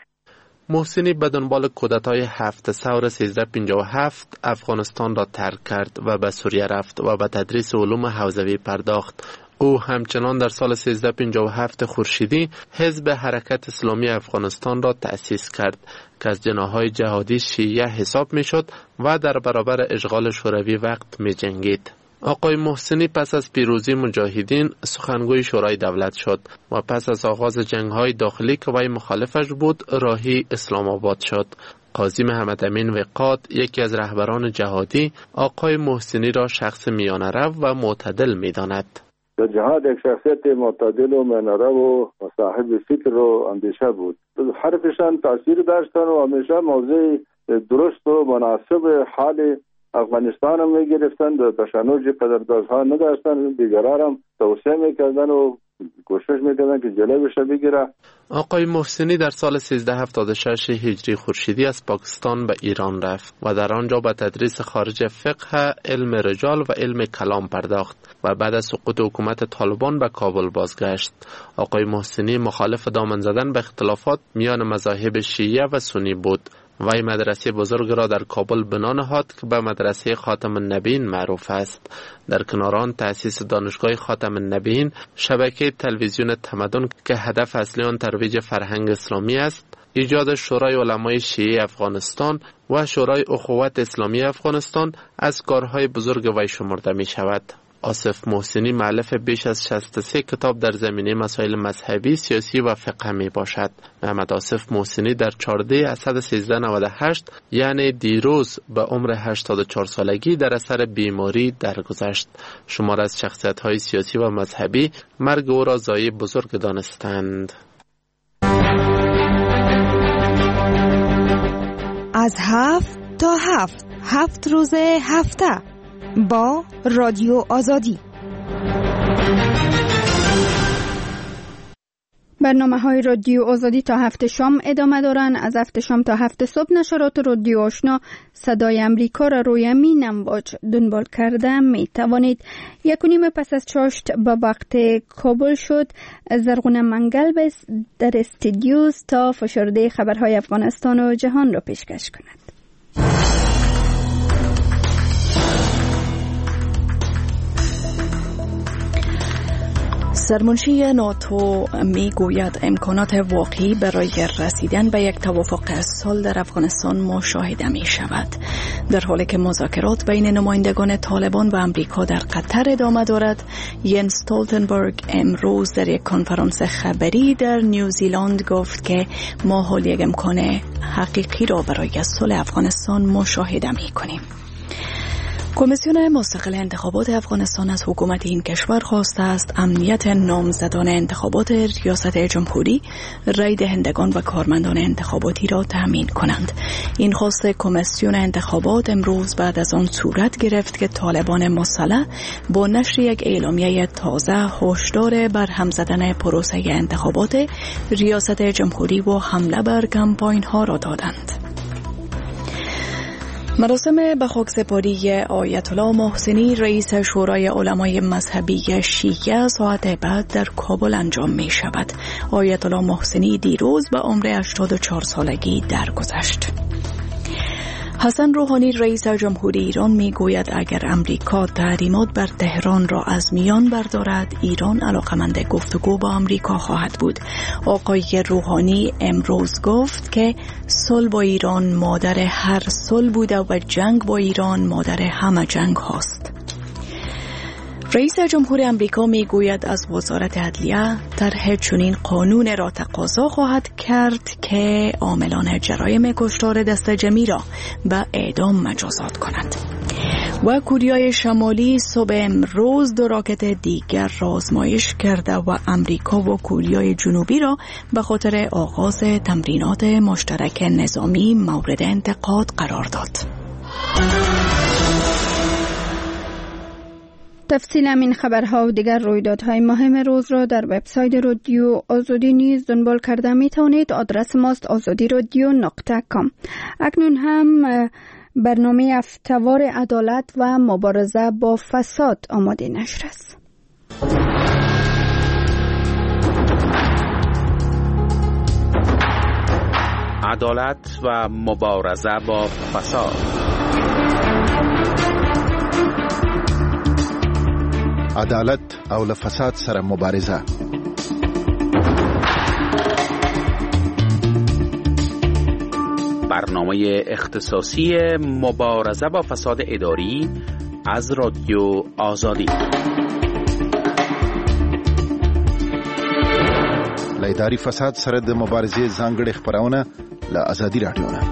محسنی به دنبال کودتای هفت سور سیزده پنجاه و هفت افغانستان را ترک کرد و به سوریه رفت و به تدریس علوم حوزوی پرداخت. او همچنان در سال سیزده پنجاه و هفت خورشیدی حزب حرکت اسلامی افغانستان را تأسیس کرد که از جناحهای جهادی شیعه حساب می شد و در برابر اشغال شوروی وقت می جنگید. آقای محسنی پس از پیروزی مجاهدین سخنگوی شورای دولت شد و پس از آغاز جنگ‌های داخلی که وی مخالفش بود راهی اسلام آباد شد. قاضی محمد امین وقاد یکی از رهبران جهادی آقای محسنی را شخص میانه‌رو و معتدل می‌داند. در جهاد یک شخصیت معتدل و میانه‌رو و صاحب فکر و اندیشه بود. حرفشان تاثیر داشتن و همیشه موضوع درست و مناسب حال افغانستان هم میگرفتن. در تشنج قدردازها نداشتن، دیگران هم توصیه میکردن و کوشش میکردن که جلوی بشه بگیره. آقای محسنی در سال سیزده هفتاد و شش هجری خورشیدی از پاکستان به ایران رفت و در آنجا به تدریس خارج فقه، علم رجال و علم کلام پرداخت و بعد از سقوط حکومت طالبان به کابل بازگشت. آقای محسنی مخالف دامن زدن به اختلافات میان مذاهب شیعه و سنی بود. وی مدرسه بزرگ را در کابل بنا نهاد که به مدرسه خاتم النبیین معروف است. در کنار آن تأسیس دانشگاه خاتم النبیین، شبکه تلویزیون تمدن که هدف اصلی آن ترویج فرهنگ اسلامی است، ایجاد شورای علمای شیعه افغانستان و شورای اخوت اسلامی افغانستان از کارهای بزرگ وی شمرده می شود. آصف محسنی مؤلف بیش از شصت و سه کتاب در زمینه مسائل مذهبی، سیاسی و فقه می باشد. محمد آصف محسنی در چهارده اسد سیزده نود و هشت یعنی دیروز به عمر هشتاد و چهار سالگی در اثر بیماری درگذشت. شمار از شخصیت‌های سیاسی و مذهبی مرگ او را ضایعه بزرگ دانستند. از هفت تا هفت هفت روز هفته با رادیو آزادی. برنامه های رادیو آزادی تا هفت شام ادامه دارن. از هفت شام تا هفت صبح نشرات رادیو آشنا صدای امریکا را روی می نمواج دنبال کرده می توانید. یک و نیم پس از چاشت به وقت کابل شد. زرغون منگل در استودیوز تا فشرده خبرهای افغانستان و جهان را پیشکش کند. سرمنشی ناتو می گوید امکانات واقعی برای رسیدن به یک توافق صلح در افغانستان مشاهده می شود، در حالی که مذاکرات بین نمایندگان طالبان و امریکا در قطر ادامه دارد. ینس استولتنبرگ امروز در یک کنفرانس خبری در نیوزیلند گفت که ما حال یک امکان حقیقی را برای صلح افغانستان مشاهده می کنیم. کمیسیون مستقل انتخابات افغانستان از حکومت این کشور خواسته است امنیت نامزدان انتخابات ریاست جمهوری، رای دهندگان و کارمندان انتخاباتی را تأمین کنند. این خواست کمیسیون انتخابات امروز بعد از آن صورت گرفت که طالبان مسلح با نشر یک اعلامیه تازه هشدار بر هم زدن پروسه انتخابات ریاست جمهوری و حمله بر کمپاین ها را دادند. مراسم به خاکسپاری آیت الله محسنی رئیس شورای علمای مذهبی شیعه ساعت بعد در کابل انجام می شود. آیت الله محسنی دیروز به عمر هشتاد و چهار سالگی درگذشت. حسن روحانی رئیس جمهوری ایران می گوید اگر امریکا تحریمات بر تهران را از میان بردارد، ایران علاقمند گفتگو با امریکا خواهد بود. آقای روحانی امروز گفت که صلح با ایران مادر هر صلح بوده و جنگ با ایران مادر همه جنگ هاست. رئیس جمهور امریکا می گوید از وزارت عدلیه طرح چنین قانون را تقاضا خواهد کرد که عاملان جرایم کشتار دست جمعی را به اعدام مجازات کند. و کوریای شمالی صبح امروز دو راکت دیگر را آزمایش کرده و امریکا و کوریای جنوبی را به خاطر آغاز تمرینات مشترک نظامی مورد انتقاد قرار داد. تفصیل این خبرها و دیگر رویدادهای مهم روز را در وبسایت رادیو آزادی نیز دنبال کرده می توانید. آدرس ماست آزادی رادیو نقطه کام. اکنون هم برنامه افتوار عدالت و مبارزه با فساد آماده نشر است. عدالت و مبارزه با فساد. عدالت او له فساد سره مبارزه. برنامه اختصاصی مبارزه با فساد اداری از رادیو آزادی. له اداري فساد سره د مبارزې ځانګړې خبرونه له آزادي رادیو نه.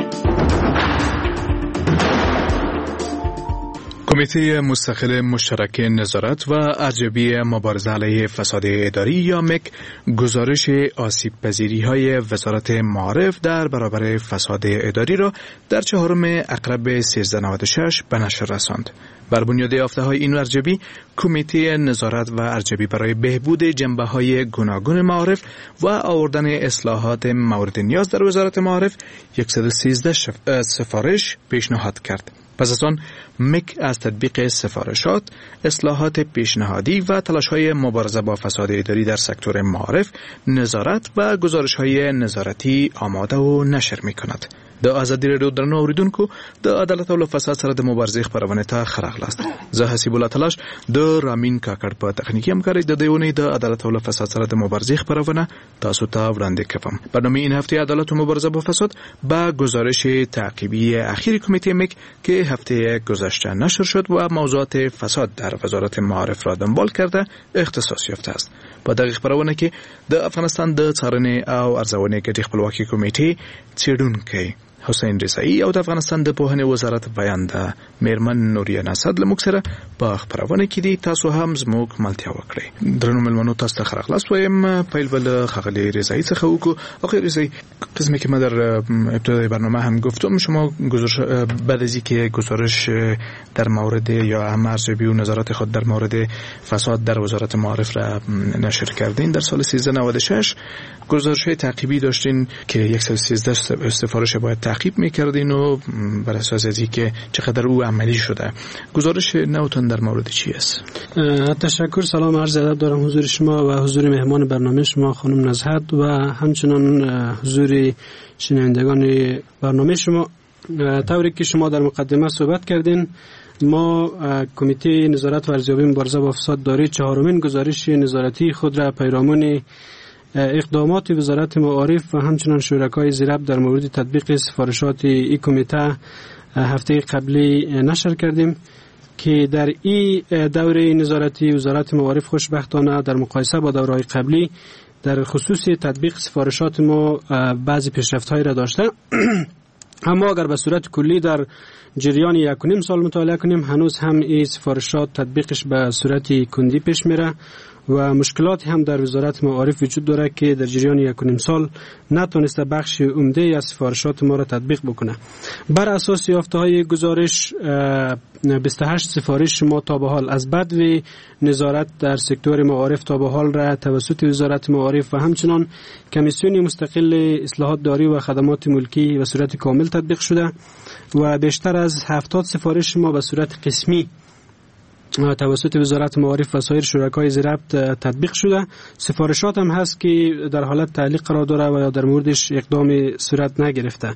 کمیته مستقل مشترک نظارت و ارزیابی مبارزه علیه فساد اداری یا مک گزارش آسیب پذیری های وزارت معارف در برابر فساد اداری را در چهارم اقرب سیزده نود و شش به نشر رساند. بر بنیاد یافته های این ارزیابی، کمیته نظارت و ارزیابی برای بهبود جنبه های گوناگون معارف و آوردن اصلاحات مورد نیاز در وزارت معارف صد و سیزده سفارش پیشنهاد کرد. پس از آن مک از تطبیق سفارشات، اصلاحات پیشنهادی و تلاش‌های مبارزه با فساد اداری در سکتور معارف، نظارت و گزارش‌های نظارتی آماده و نشر می‌کند. د ازادي رادیو درنو اوریدونکو د عدالت او فساد سره د مبارزې خبرونه ته خراغلاست. زه حسیب الله تلاش د رامین کاکړ په تخنیکی همکاري د دیونی د عدالت او فساد سره د مبارزې خبرونه تاسو ته وړاندې کوم. برنامه این هفته عدالت و مبارزه با فساد با گزارش تعقیبی اخیر کمیته مک که هفته گذشته نشر شد و موضوعات فساد در وزارت معارف را دنبال کرده اختصاص یافته است. په دغه خبرونه کې د افغانستان د څارنې او ارزونې ګډې خپلواکي کمیټې څېړونکی حسین رضایی او د افغانستان د پوهنې وزارت بیان ده میرمن نوریه نصد لموږ سره په خبرونه کې دي. تاسو هم زموږ ملتیا وکړئ. درنو ملمنو تاسو ته خراغلاست وایم. پیل بل خغلی رضایی څخه وکړو. آقای رضایی، قسمی که ما در ابتدای برنامه هم گفتم، شما گزارش بعد از اینکه گزارش در مورد یا هم ارزیابی و نظرات خود در مورد فساد در وزارت معارف را نشر کردین در سال سیزده نود و شش، گزارش‌های تعقیبی داشتین که صد و سیزده سفارش باید تعقیب می‌کردین و بر اساس از اینکه چقدر او عملی شده. گزارش نوتان در مورد چی است؟ تشکر. سلام عرض ادب دارم حضور شما و حضور مهمان برنامه شما خانم نزهت و همچنان حضور شنوندگان برنامه شما. طوری که شما در مقدمه صحبت کردین، ما کمیته نظارت و ارزیابی مبارزه با فساد داری چهارمین گزارش نظارتی خود را پیرامون اقدامات وزارت معارف و همچنان شرکای زیرب در مورد تطبیق سفارشات این کمیته هفته قبلی نشر کردیم که در این دوره نظارتی وزارت معارف خوشبختانه در مقایسه با دوره‌های قبلی در خصوص تطبیق سفارشات ما بعضی پیشرفت‌هایی را داشته. اما اگر به صورت کلی در جریان یک و نیم سال مطالعه کنیم، هنوز هم این سفارشات تطبیقش به صورت کندی پیش میره و مشکلاتی هم در وزارت معارف وجود داره که در جریان یک و نیم سال نتونسته بخش عمده از سفارشات ما را تطبیق بکنه. بر اساس یافته‌های گزارش، بیست و هشت سفارش ما تا به حال از بدو نظارت در سکتور معارف تا به حال را توسط وزارت معارف و همچنان کمیسیون مستقل اصلاحات داری و خدمات ملکی به صورت کامل تطبیق شده و بیشتر از هفتاد سفارش ما به صورت قسمی توسط وزارت معارف و سایر شرکای زیربط تطبیق شده. سفارشات هم هست که در حالت تعلیق قرار داره و یا در موردش اقدام صورت نگرفته.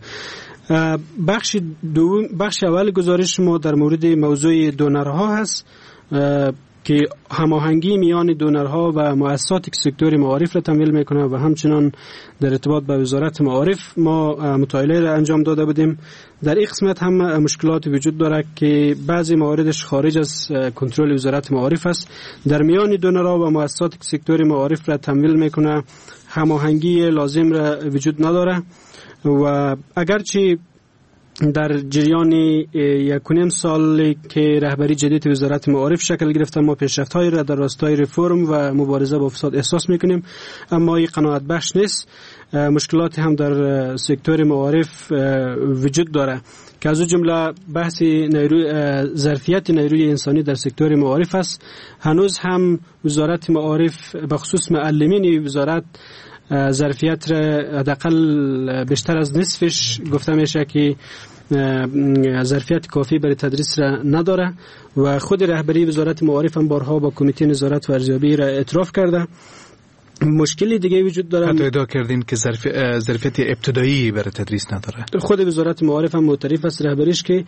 بخش دوم، بخش اول گزارش ما در مورد موضوع دونرها هست که هماهنگی میان دونرها و مؤسسات سکتور معارف را تمویل میکنه و همچنان در ارتباط با وزارت معارف ما مطالعه را انجام داده بودیم. در این قسمت هم مشکلات وجود داره که بعضی مواردش خارج از کنترل وزارت معارف است. در میان دونرها و مؤسسات سکتور معارف را تمویل میکنه، هماهنگی لازم را وجود نداره و اگرچه در جریان یک و نیم سال که رهبری جدید وزارت معارف شکل گرفته، ما پیشرفت‌هایی را در راستای رفرم و مبارزه با فساد احساس میکنیم، اما این قناعت بخش نیست. مشکلات هم در سکتور معارف وجود داره که از جمله بحث نیروی ظرفیت نیروی انسانی در سکتور معارف است. هنوز هم وزارت معارف به خصوص معلمین وزارت ظرفیت را حداقل بیشتر از نصفش گفته میشه که ظرفیت کافی برای تدریس را نداره و خود رهبری وزارت معارف هم بارها با کمیته نظارت و ارزیابی را اعتراف کرده. مشکلی دیگه وجود داره. حتی ادعا کردین که ظرف... ظرفیت ابتدایی برای تدریس نداره. خود وزارت معارف هم معترف است رهبریش که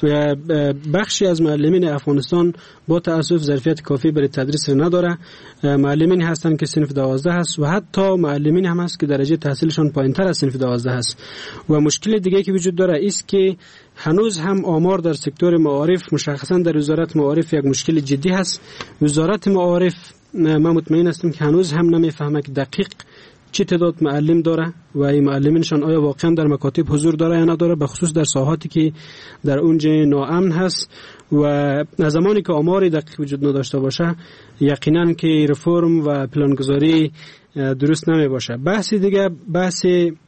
بخشی از معلمین افغانستان با تأسف ظرفیت کافی برای تدریس نداره. معلمین هستن که صنف دوازده هست و حتی معلمین هم هست که درجه تحصیلشان پایین‌تر از صنف دوازده هست. و مشکل دیگه که وجود داره است که هنوز هم آمار در سکتور معارف، مشخصا در وزارت معارف، یک مشکل جدی هست. وزارت معارف ما مطمئن هستیم که هنوز هم نمیفهمه که دقیق چه تعداد معلم داره و این معلمینشان آیا واقعا در مکاتب حضور داره یا نداره، به خصوص در ساحاتی که در اونجا ناامن هست. و زمانی که آماری دقیق وجود نداشته باشه یقینا که رفرم و پلانگذاری درست نمی باشه. بحث دیگه بحث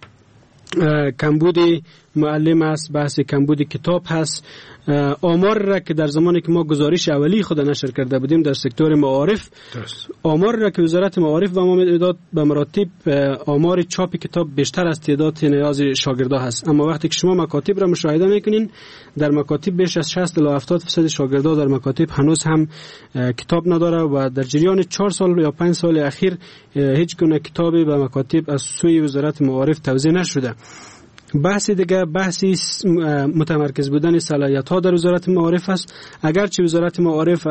کمبود معلم است، بحث کمبود کتاب هست. آمار را که در زمانی که ما گزارش اولی خود نشر کرده بودیم در سکتور معارف، آمار را که وزارت معارف به ما میداد به مراتب آمار چاپ کتاب بیشتر از تعداد نیاز شاگردا هست. اما وقتی که شما مکاتب را مشاهده میکنین، در مکاتب بیش از شصت تا هفتاد درصد شاگردا در مکاتب هنوز هم کتاب نداره و در جریان چهار سال یا پنج سال اخیر هیچ گونه کتابی به مکاتب از سوی وزارت معارف توزیع نشده. بحث دیگه بحثی متمرکز بودن صلاحیت ها در وزارت معارف است. اگرچه وزارت معارف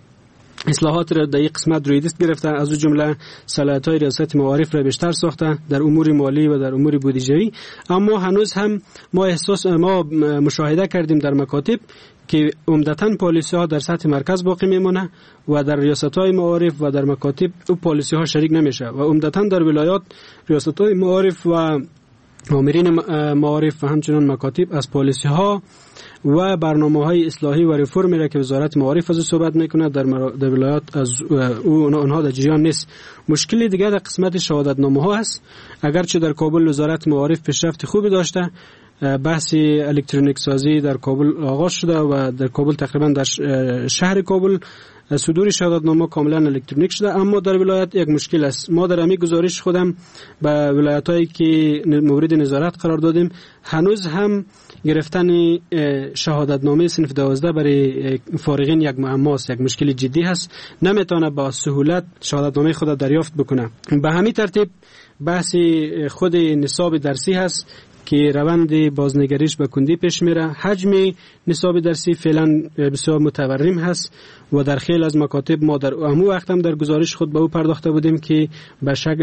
اصلاحات را در این قسمت روی دست گرفته، از اون جمله صلاحیت های ریاست معارف را بیشتر ساخته در امور مالی و در امور بودجه‌ای، اما هنوز هم ما احساس ما مشاهده کردیم در مکاتب که عمدتاً پالیسی ها در سطح مرکز باقی میمونه و در ریاست های معارف و در مکاتب او پالیسی ها شریک نمیشه و عمدتاً در ولایات ریاست های معارف و مامورین معارف و همچنان مکاتب از پالیسی ها و برنامه های اصلاحی و ریفرمی را که وزارت معارف از صحبت میکنه در, مرا... در ولایات از او اونها در جریان نیست. مشکلی دیگه در قسمت شهادت نامه ها است. اگرچه در کابل وزارت معارف پیشرفت خوبی داشته، بحث الکترونیک سازی در کابل آغاز شده و در کابل تقریبا در شهر کابل صدور شهادت نامه کاملا الکترونیک شده، اما در ولایت یک مشکل است. ما در امی گزارش خودم به ولایت‌هایی که مورد نظارت قرار دادیم هنوز هم گرفتن شهادت نامه صنف دوازده برای فارغین یک معما است، یک مشکل جدی هست. نمیتونه با سهولت شهادت نامه خود دریافت بکنه. به همین ترتیب بحث خود نصاب درسی هست که روند بازنگریش به کندی پیش میره. حجم نصاب درسی فعلا بسیار متورم هست و در خیلی از مکاتب ما در همون وقت هم در گزارش خود به او پرداخته بودیم که به شک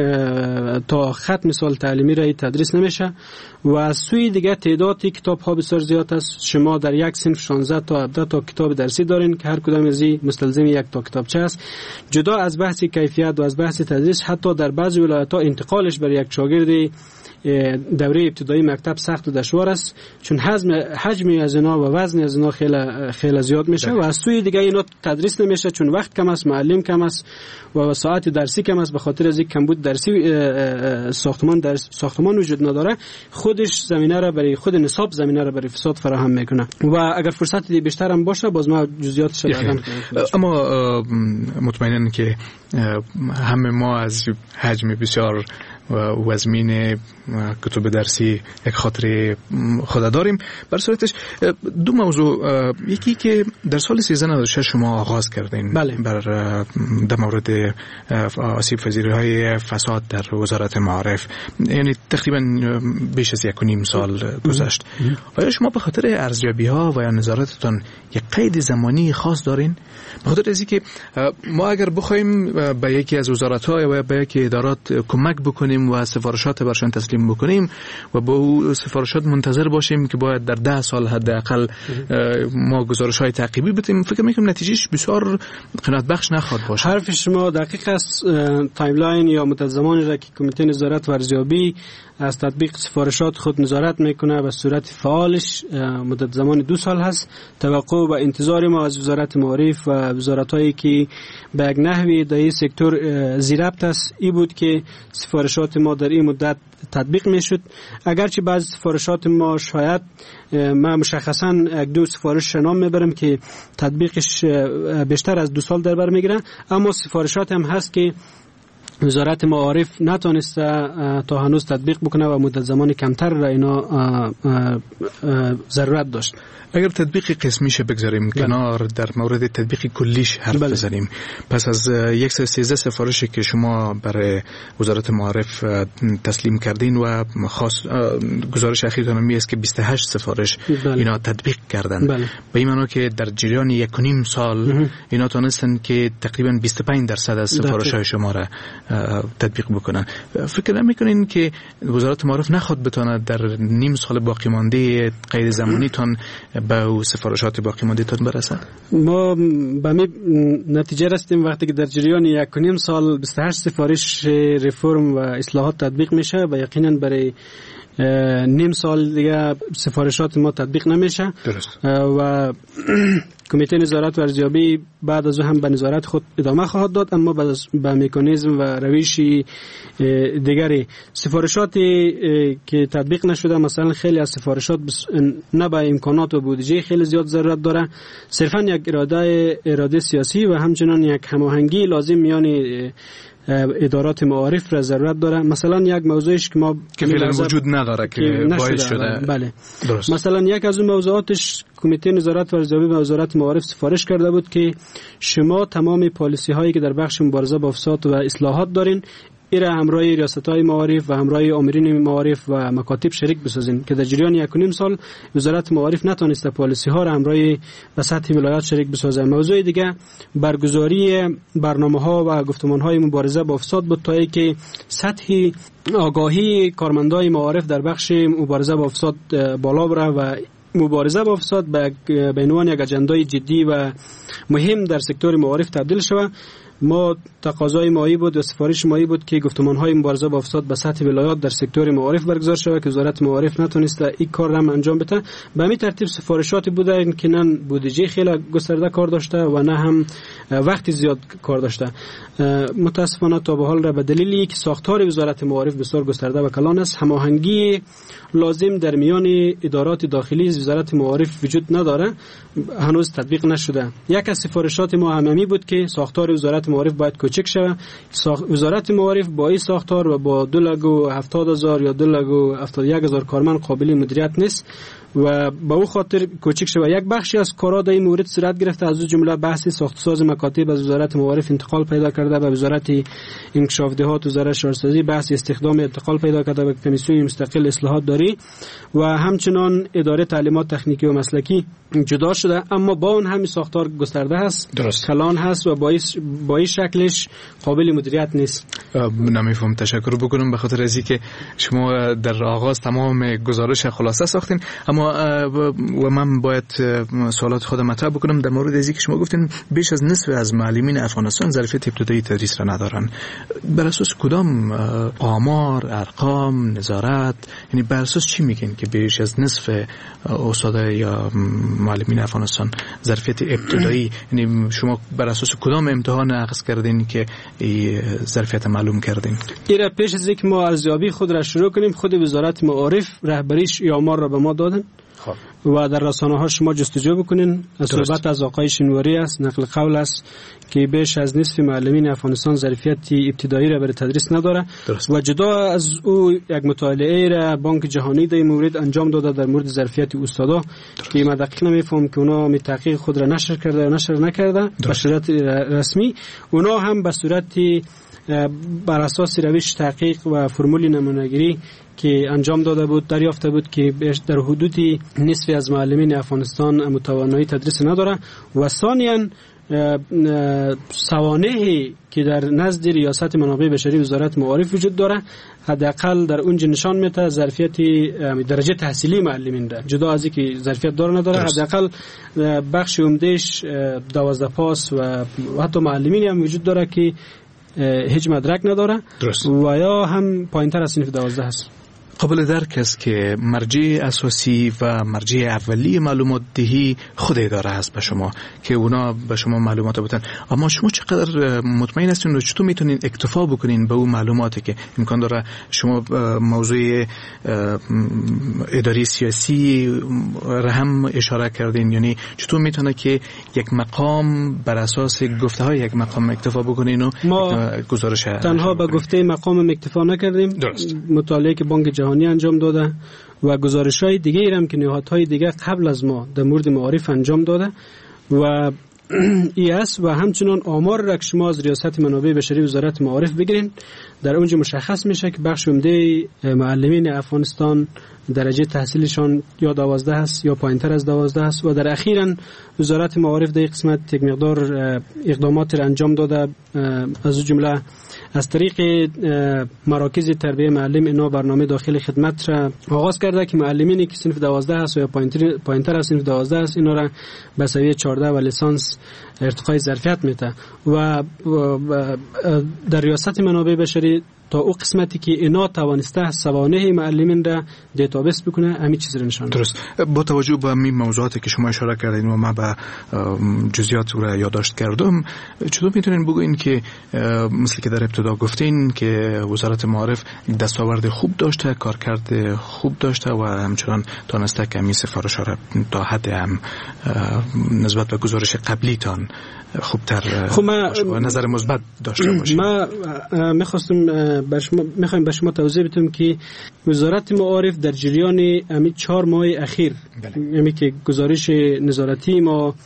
تا ختم سال تعلیمی را تدریس نمیشه و از سوی دیگه تعداد کتاب ها بسیار زیاد است. شما در یک صنف شانزده تا هفده تا کتاب درسی دارین که هر کدام از این مستلزم یک تا کتابچه است. جدا از بحث کیفیت و از بحث تدریس، حتی در بعضی ولایت ها انتقالش بر یک شاگرد دوره ابتدایی مکتب سخت و دشوار است، چون حجم حجمی از اینا و وزن از اینا خیلی خیلی زیاد میشه و از سوی دیگه اینا تدریس نمیشه چون وقت کم است، معلم کم است و ساعت درسی کم است. به خاطر از این کمبود درسی ساختمان درس ساختمان وجود نداره، خودش زمینه را برای خود نصاب زمینه را برای فساد فراهم میکنه و اگر فرصت بیشتر هم باشه باز ما جزئیاتش بعداً. اما مطمئنم که همه ما از حجم بسیار و وزمین کتب درسی یک خاطر خود داریم. بر صورتش دو موضوع، یکی که در سال سیزده نود و شش شما آغاز کردین بله. بر در مورد آسیب پذیری های فساد در وزارت معارف، یعنی تقریبا بیش از یک و نیم سال گذشت. آیا شما به خاطر ارزیابی ها و یا نظارتتان یک قید زمانی خاص دارین؟ به خاطر از اینکه ما اگر بخوایم به یکی از وزارت ها و به یکی ادارات کمک بکنیم و سفارشات برشان تسلیم بکنیم و با او سفارشات منتظر باشیم که باید در ده سال حداقل ما گزارش های تعقیبی بدیم، فکر میکنم نتیجهش بسیار قناعت بخش نخواهد باشه. حرف شما دقیق است. تایملاین یا مدت زمانی را که کمیته نظارت و ارزیابی از تطبیق سفارشات خود نظارت میکنه به صورت فعالش مدت زمان دو سال هست. توقع و انتظار ما از وزارت معارف و وزارت‌هایی که به یک نحوی در این سکتور زیربط است این بود که سفارشات ما در این مدت تطبیق میشد. اگرچه بعض سفارشات ما شاید ما مشخصا یک دو سفارش نام میبرم که تطبیقش بیشتر از دو سال در بر میگیره، اما سفارشات هم هست که وزارت معارف نتونسته تا هنوز تطبیق بکنه و مدت زمان کمتر را اینا ضرورت داشت. اگر تطبیق قسمیش بگذاریم بله. کنار، در مورد تطبیق کلیش حرف بله. بزنیم. پس از صد و سیزده سفارشی که شما برای وزارت معارف تسلیم کردین و خاص گزارش اخیرتان می است که بیست و هشت سفارش بله. اینا تطبیق کردن بله. به این معنی که در جریان یک و نیم سال اه. اینا تونستن که تقریبا بیست و پنج درصد از سفارش های شما را تطبیق بکنن. فکر نمیکنین که وزارت معارف نخواد بتونه در نیم سال باقی مانده قید زمانی تان به سفارشات باقی مانده تان برسد؟ ما به می نتیجه رسیدیم وقتی که در جریان یک و نیم سال بیست و هشت سفارش ریفرم و اصلاحات تطبیق میشه و یقینا برای نیم سال دیگه سفارشات ما تطبیق نمیشه. درست. و کمیته نظارت و ارزیابی بعد از هم به نظارت خود ادامه خواهد داد، اما به مکانیزم و روش دیگری. سفارشاتی که تطبیق نشده، مثلا خیلی از سفارشات نه به امکانات و بودجه خیلی زیاد ضرورت داره، صرفا یک اراده اراده سیاسی و همچنان یک هماهنگی لازم میان ادارات معارف را ضرورت داره. مثلا یک موضوعش که ما که فعلا وجود نداره که باعث شده بله. درست. مثلا یک از اون موضوعاتش کمیته نظارت و ارزیابی به وزارت معارف سفارش کرده بود که شما تمام پالیسی هایی که در بخش مبارزه با فساد و اصلاحات دارین ایره همراه ریاست‌های معارف و همراه آمرین معارف و مکاتب شریک بسازین که در جریان یک و نیم سال وزارت معارف نتونسته پالیسی ها را همراه به سطح ولایت شریک بسازه. موضوع دیگه برگزاری برنامه‌ها و گفتمان‌های مبارزه با فساد بود تا اینکه سطح آگاهی کارمندای معارف در بخش مبارزه با فساد بالا بره و مبارزه با فساد به عنوان یک اجندای جدی و مهم در سکتور معارف تبدیل شود. ما تقاضای مایی بود و سفارش مایی بود که گفتمان‌های مبارزه با فساد به سطح ولایات در سکتور معارف برگزار شود که وزارت معارف نتونسته این کار را انجام بده. به همین ترتیب سفارشات بوده که نه بودجه خیلی گسترده کار داشته و نه هم وقت زیاد کار داشته. متاسفانه تا به حال را به دلیلی که ساختار وزارت معارف بسیار گسترده و کلان است، هماهنگی لازم در میان ادارات داخلی وزارت معارف وجود نداره، هنوز تطبیق نشده. یک از سفارشات ما هممی بود که ساختار وزارت معارف باید کوچک شود. وزارت معارف با این ساختار و با دو لگو هفتاد هزار یا دو لگو هفتاد و یک هزار کارمند قابل مدیریت نیست و با او خاطر کوچک شود. یک بخشی از کارا در این مورد صورت گرفته، از جمله بحث ساخت‌وساز مکاتب از وزارت معارف انتقال پیدا کرده به وزارت انکشاف دهات، وزارت شهرسازی بحث استخدام انتقال پیدا کرده به کمیسیون مستقل اصلاحات داری و همچنان اداره تعلیمات تکنیکی و مسلکی جدا شده، اما با اون همین ساختار گسترده است، درست کلان هست و با با این شکلش قابل مدیریت نیست. نمیفهم. تشکر بکنم به خاطر ازی که شما در آغاز تمام گزارش خلاصه ساختین، اما و من باید سوالات خودم مطرح بکنم در مورد ازی که شما گفتین بیش از نصف از معلمین افغانستان ظرفیت ابتدایی تدریس را ندارن. بر اساس کدام آمار، ارقام، نظارت، یعنی بر اساس چی میگین که بیش از نصف استادای یا معلمین افغانستان ظرفیت ابتدایی، یعنی شما بر اساس کدام امتحان اخذ کردین که ظرفیت معلوم کردین؟ ایره پیش از اینکه ما ارزیابی خود را شروع کنیم خود وزارت معارف رهبریش این آمار را به ما دادن و در رسانه ها شما جستجو بکنین. صحبت از آقای شینواری است، نقل قول است که بیش از نصف معلمین افغانستان ظرفیت ابتدایی را برای تدریس نداره درست. و جدا از او یک مطالعه را بانک جهانی در این مورد انجام داده در مورد ظرفیت استادا که ما دقیق نمیفهم که اونا می تحقیق خود را نشر کرده یا نشر نکرده به صورت رسمی. اونا هم به صورت بر اساس روش تحقیق و فرمول نمونه‌گیری که انجام داده بود دریافته بود که در حدود نصف از معلمین افغانستان متوانایی تدریس نداره و ثانیاً سوانحی که در نزد ریاست منابع بشری وزارت معارف وجود داره حداقل در اونجا نشان میده ظرفیت درجه تحصیلی معلمین ده جدا از اینکه ظرفیت داره نداره حداقل بخش عمدهش دوازده پاس و حتی معلمین هم وجود داره که هیچ مدرک نداره درست. و یا هم پایینتر از صنف دوازده هست. قابل درک است که مرجع اساسی و مرجع اولی معلومات دهی خود اداره هست به شما که اونا به شما معلومات بدن، اما شما چقدر مطمئن هستین و چطور میتونین اکتفا بکنین به اون معلوماتی که امکان داره؟ شما موضوع اداری سیاسی را هم اشاره کردین، یعنی چطور میتونه که یک مقام بر اساس گفته های یک مقام اکتفا بکنین و ما گزارش تنها به گفته مقام اکتفا نکردیم درست. مطالعه که بانک جهانی انجام داده و گزارش‌های دیگه هم که نهادهای دیگه قبل از ما در مورد معارف انجام داده و ای اس و همچنان آمار را که شما از ریاست منابع بشری وزارت معارف بگیرین در اونجا مشخص میشه که بخش عمده معلمین افغانستان درجه تحصیلشان یا دوازده است یا پایینتر از دوازده است و در اخیراً وزارت معارف در قسمت یک مقدار اقدامات را انجام داده، از جمله از طریق مراکز تربیت معلم اینا برنامه داخل خدمت را آغاز کرده که معلمینی که صنف دوازده است یا پایینتر از صنف دوازده است اینا را به سویه چهارده و لیسانس ارتقای ظرفیت میده و در ریاست منابع بشری تا او قسمتی که اینا توانسته سوانح معلمین را دیتابیس بکنه همین چیز را نشان درست. با توجه به این موضوعاتی که شما اشاره کردین و من به جزئیات را یادداشت کردم، چطور میتونین بگوین که مثل که در ابتدا گفتین که وزارت معارف دستاورد خوب داشته، کارکرد خوب داشته و همچنان تانسته که همین سفارش‌ها را تا حد هم نسبت به گزارش قبلی تان خوبتر خب ما نظر مثبت داشته باشیم؟ ما میخواستم به شما میخوایم به شما توضیح بدم که وزارت معارف در جریان همین چهار ماه اخیر همین که گزارش نظارتی ما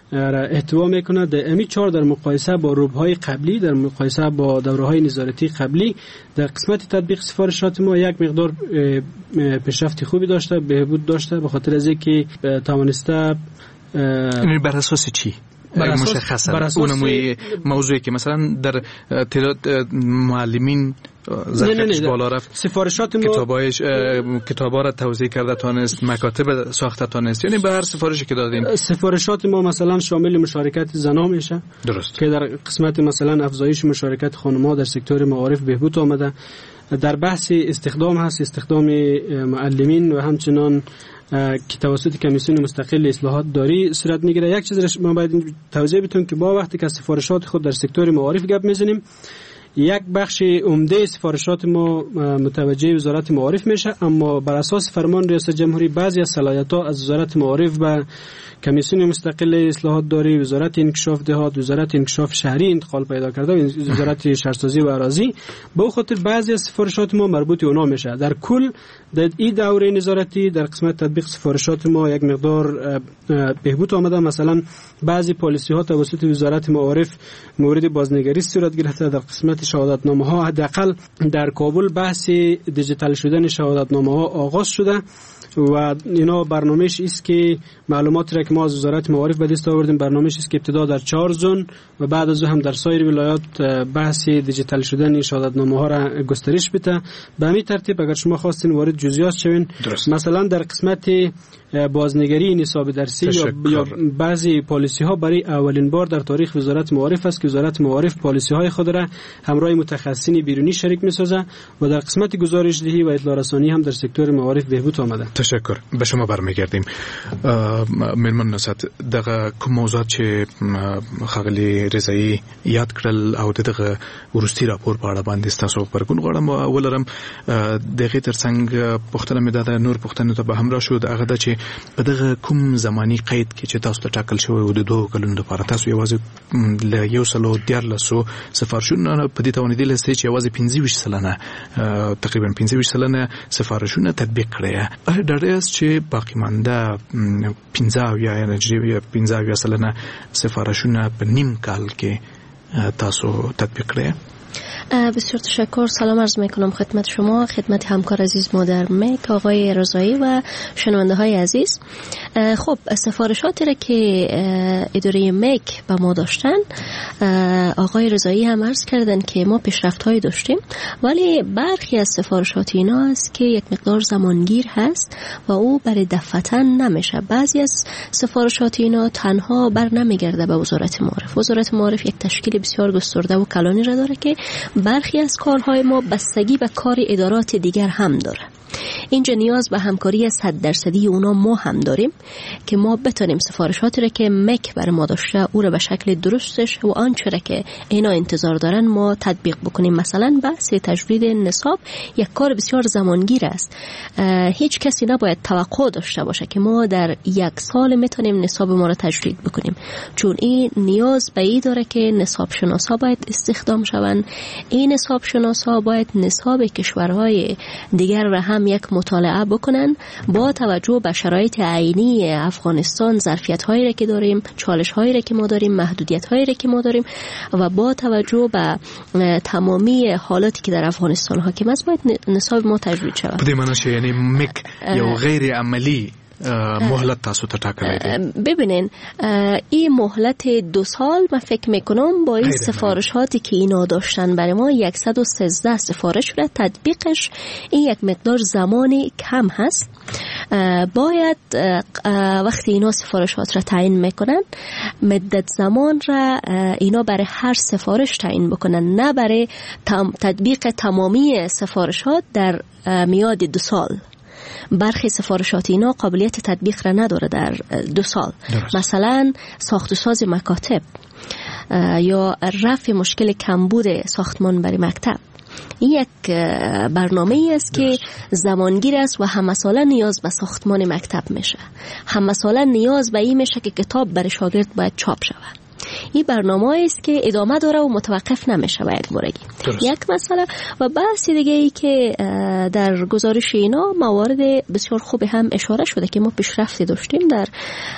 را احتوا میکنه. در امی چهار در مقایسه با روبهای قبلی، در مقایسه با دوره‌های نظارتی قبلی، در قسمت تطبیق سفارشات ما یک مقدار پیشرفت خوبی داشته، بهبود داشته، به خاطر از اینکه توانسته. این بر اساس چی؟ مشخصه اونموی موضوعی که مثلا در تعداد معلمین ظرفیتش بالا رفت، سفارشات ما کتابایش کتابا را توزیع کرده تانست، مکاتب ساخته تانست، یعنی به هر سفارشی که دادیم. سفارشات ما مثلا شامل مشارکت زنان میشه، درست، که در قسمت مثلا افزایش مشارکت خانم‌ها در سکتور معارف بهبود آمده. در بحث استخدام هست، استخدام معلمین و همچنان که توسط کمیسیون مستقل اصلاحات داری صورت میگیره. یک چیز ما باید توضیح بدیم که با وقتی که سفارشات خود در سکتور معارف گپ میزنیم، یک بخش عمده سفارشات ما متوجه وزارت معارف میشه، اما بر اساس فرمان ریاست جمهوری بعضی از صلاحیت‌ها از وزارت معارف به کمیسیون مستقل اصلاحات داری، وزارت انکشاف دهات، وزارت انکشاف شهری انتقال پیدا کرده، وزارت شهرسازی و اراضی. به خاطر بعضی از سفارشات ما مربوط اونا میشه. در کل در این دوره نظارتی در قسمت تطبیق سفارشات ما یک مقدار بهبود آمده. مثلا بعضی پالیسی ها توسط وزارت معارف مورد بازنگری صورت گرفته. در قسمت شهادتنامه ها حداقل در کابل بحث دیجیتال شدن شهادتنامه ها آغاز شده و اینا برنامه‌اش است که معلوماتی را که ما از وزارت معارف به دست آوردیم، برنامه‌اش است که ابتدا در چهار زون و بعد از او هم در سایر ولایات بحث دیجیتال شدن شهادتنامه ها را گسترش بده. به همین ترتیب اگر شما خواستین وارد جزئیات شوین، مثلا در قسمت بازنگری نصاب درسی یا, یا بعضی پالیسی ها برای اولین بار در تاریخ وزارت معارف است که وزارت معارف پالیسی های خود را همراه متخصصین بیرونی شریک می‌سازه و در قسمت گزارش‌دهی و اطلاع رسانی هم در سکتور معارف بهبود آمده. تشکر. به شما برمیگردیم. ملمن نصد دغه کوم موضوعات چې خغلی رضایی یاد کړل او دغه ورستی راپور په اړه باندې تاسو پرګون غواړم ولرم دغه ترڅنګ پښتنه مې د نور پښتنو ته به همراه شو دغه د چې په دغه کوم زمانی قید کې چې تاسو ته ټاکل شوی و د دوه کلونو لپاره تاسو یوازې له یو سلو دیارلسو سفارشونه په دې توانیدل است چې یوازې پنځه ویشت سلنه تقریبا پنځه ویشت سلنه سفارشونه تطبیق کړی. ډېر است چې باقی مانده پنځه یا یا پنځه یا سلنه سفارشونه په نیم کال کې تاسو تطبیق کړی. بسیار تشکر. سلام عرض میکنم خدمت شما، خدمت همکار عزیز ما در مک آقای رضایی و شنونده های عزیز. خب سفارشاتی را که اداره مک به ما داشتن آقای رضایی هم عرض کردن که ما پیشرفت هایی داشتیم، ولی برخی از سفارشات اینا است که یک مقدار زمانگیر هست و او برای دفتن نمیشه. بعضی از سفارشات اینا تنها بر نمیگرده به وزارت معارف. وزارت معارف یک تشکیل بسیار گسترده و کلانی را داره که برخی از کارهای ما بستگی به کار ادارات دیگر هم داره. اینجا نیاز به همکاری صد درصدی اونا ما هم داریم که ما بتونیم سفارشاتی را که مک بر ما داشته او را به شکل درستش و آنچه را که اینا انتظار دارن ما تطبیق بکنیم. مثلا بحث تجدید نصاب یک کار بسیار زمانگیر است. هیچ کسی نباید توقع داشته باشه که ما در یک سال میتونیم نصاب ما را تجدید بکنیم، چون این نیاز به این داره که نصاب شناسا باید استخدام شوند. این نصاب شناسا باید نصاب کشورهای دیگر را هم یک مطالعه بکنن با توجه به شرایط عینی افغانستان، ظرفیت‌هایی را که داریم، چالش‌هایی را که ما داریم، محدودیت‌هایی را که ما داریم و با توجه به تمامی حالاتی که در افغانستان حاکم است باید نصاب ما تجدید شود. بده منشه یعنی مک یا غیر عملی مهلت تاسو ته ټاکلې ده. ببینین این مهلت دو سال من فکر میکنم با این سفارشاتی که اینا داشتن برای ما صد و سیزده سفارش را تطبیقش این یک مقدار زمانی کم هست. باید وقتی اینا سفارشات را تعیین میکنن مدت زمان را اینا برای هر سفارش تعیین بکنن، نه برای تطبیق تمامی سفارشات در میاد دو سال. برخی سفارشات اینا قابلیت تطبیق را نداره در دو سال. درست. مثلا ساخت و ساز مکاتب یا رفع مشکل کمبود ساختمان برای مکتب، این یک برنامه است که زمانگیر است و هم ساله نیاز به ساختمان مکتب میشه، هم ساله نیاز به این میشه که کتاب برای شاگرد باید چاپ شود. این برنامه است که ادامه داره و متوقف نمیشه با یک بارگی. یک مسئله. و بحث دیگه ای که در گزارش اینا موارد بسیار خوب هم اشاره شده که ما پیشرفتی داشتیم در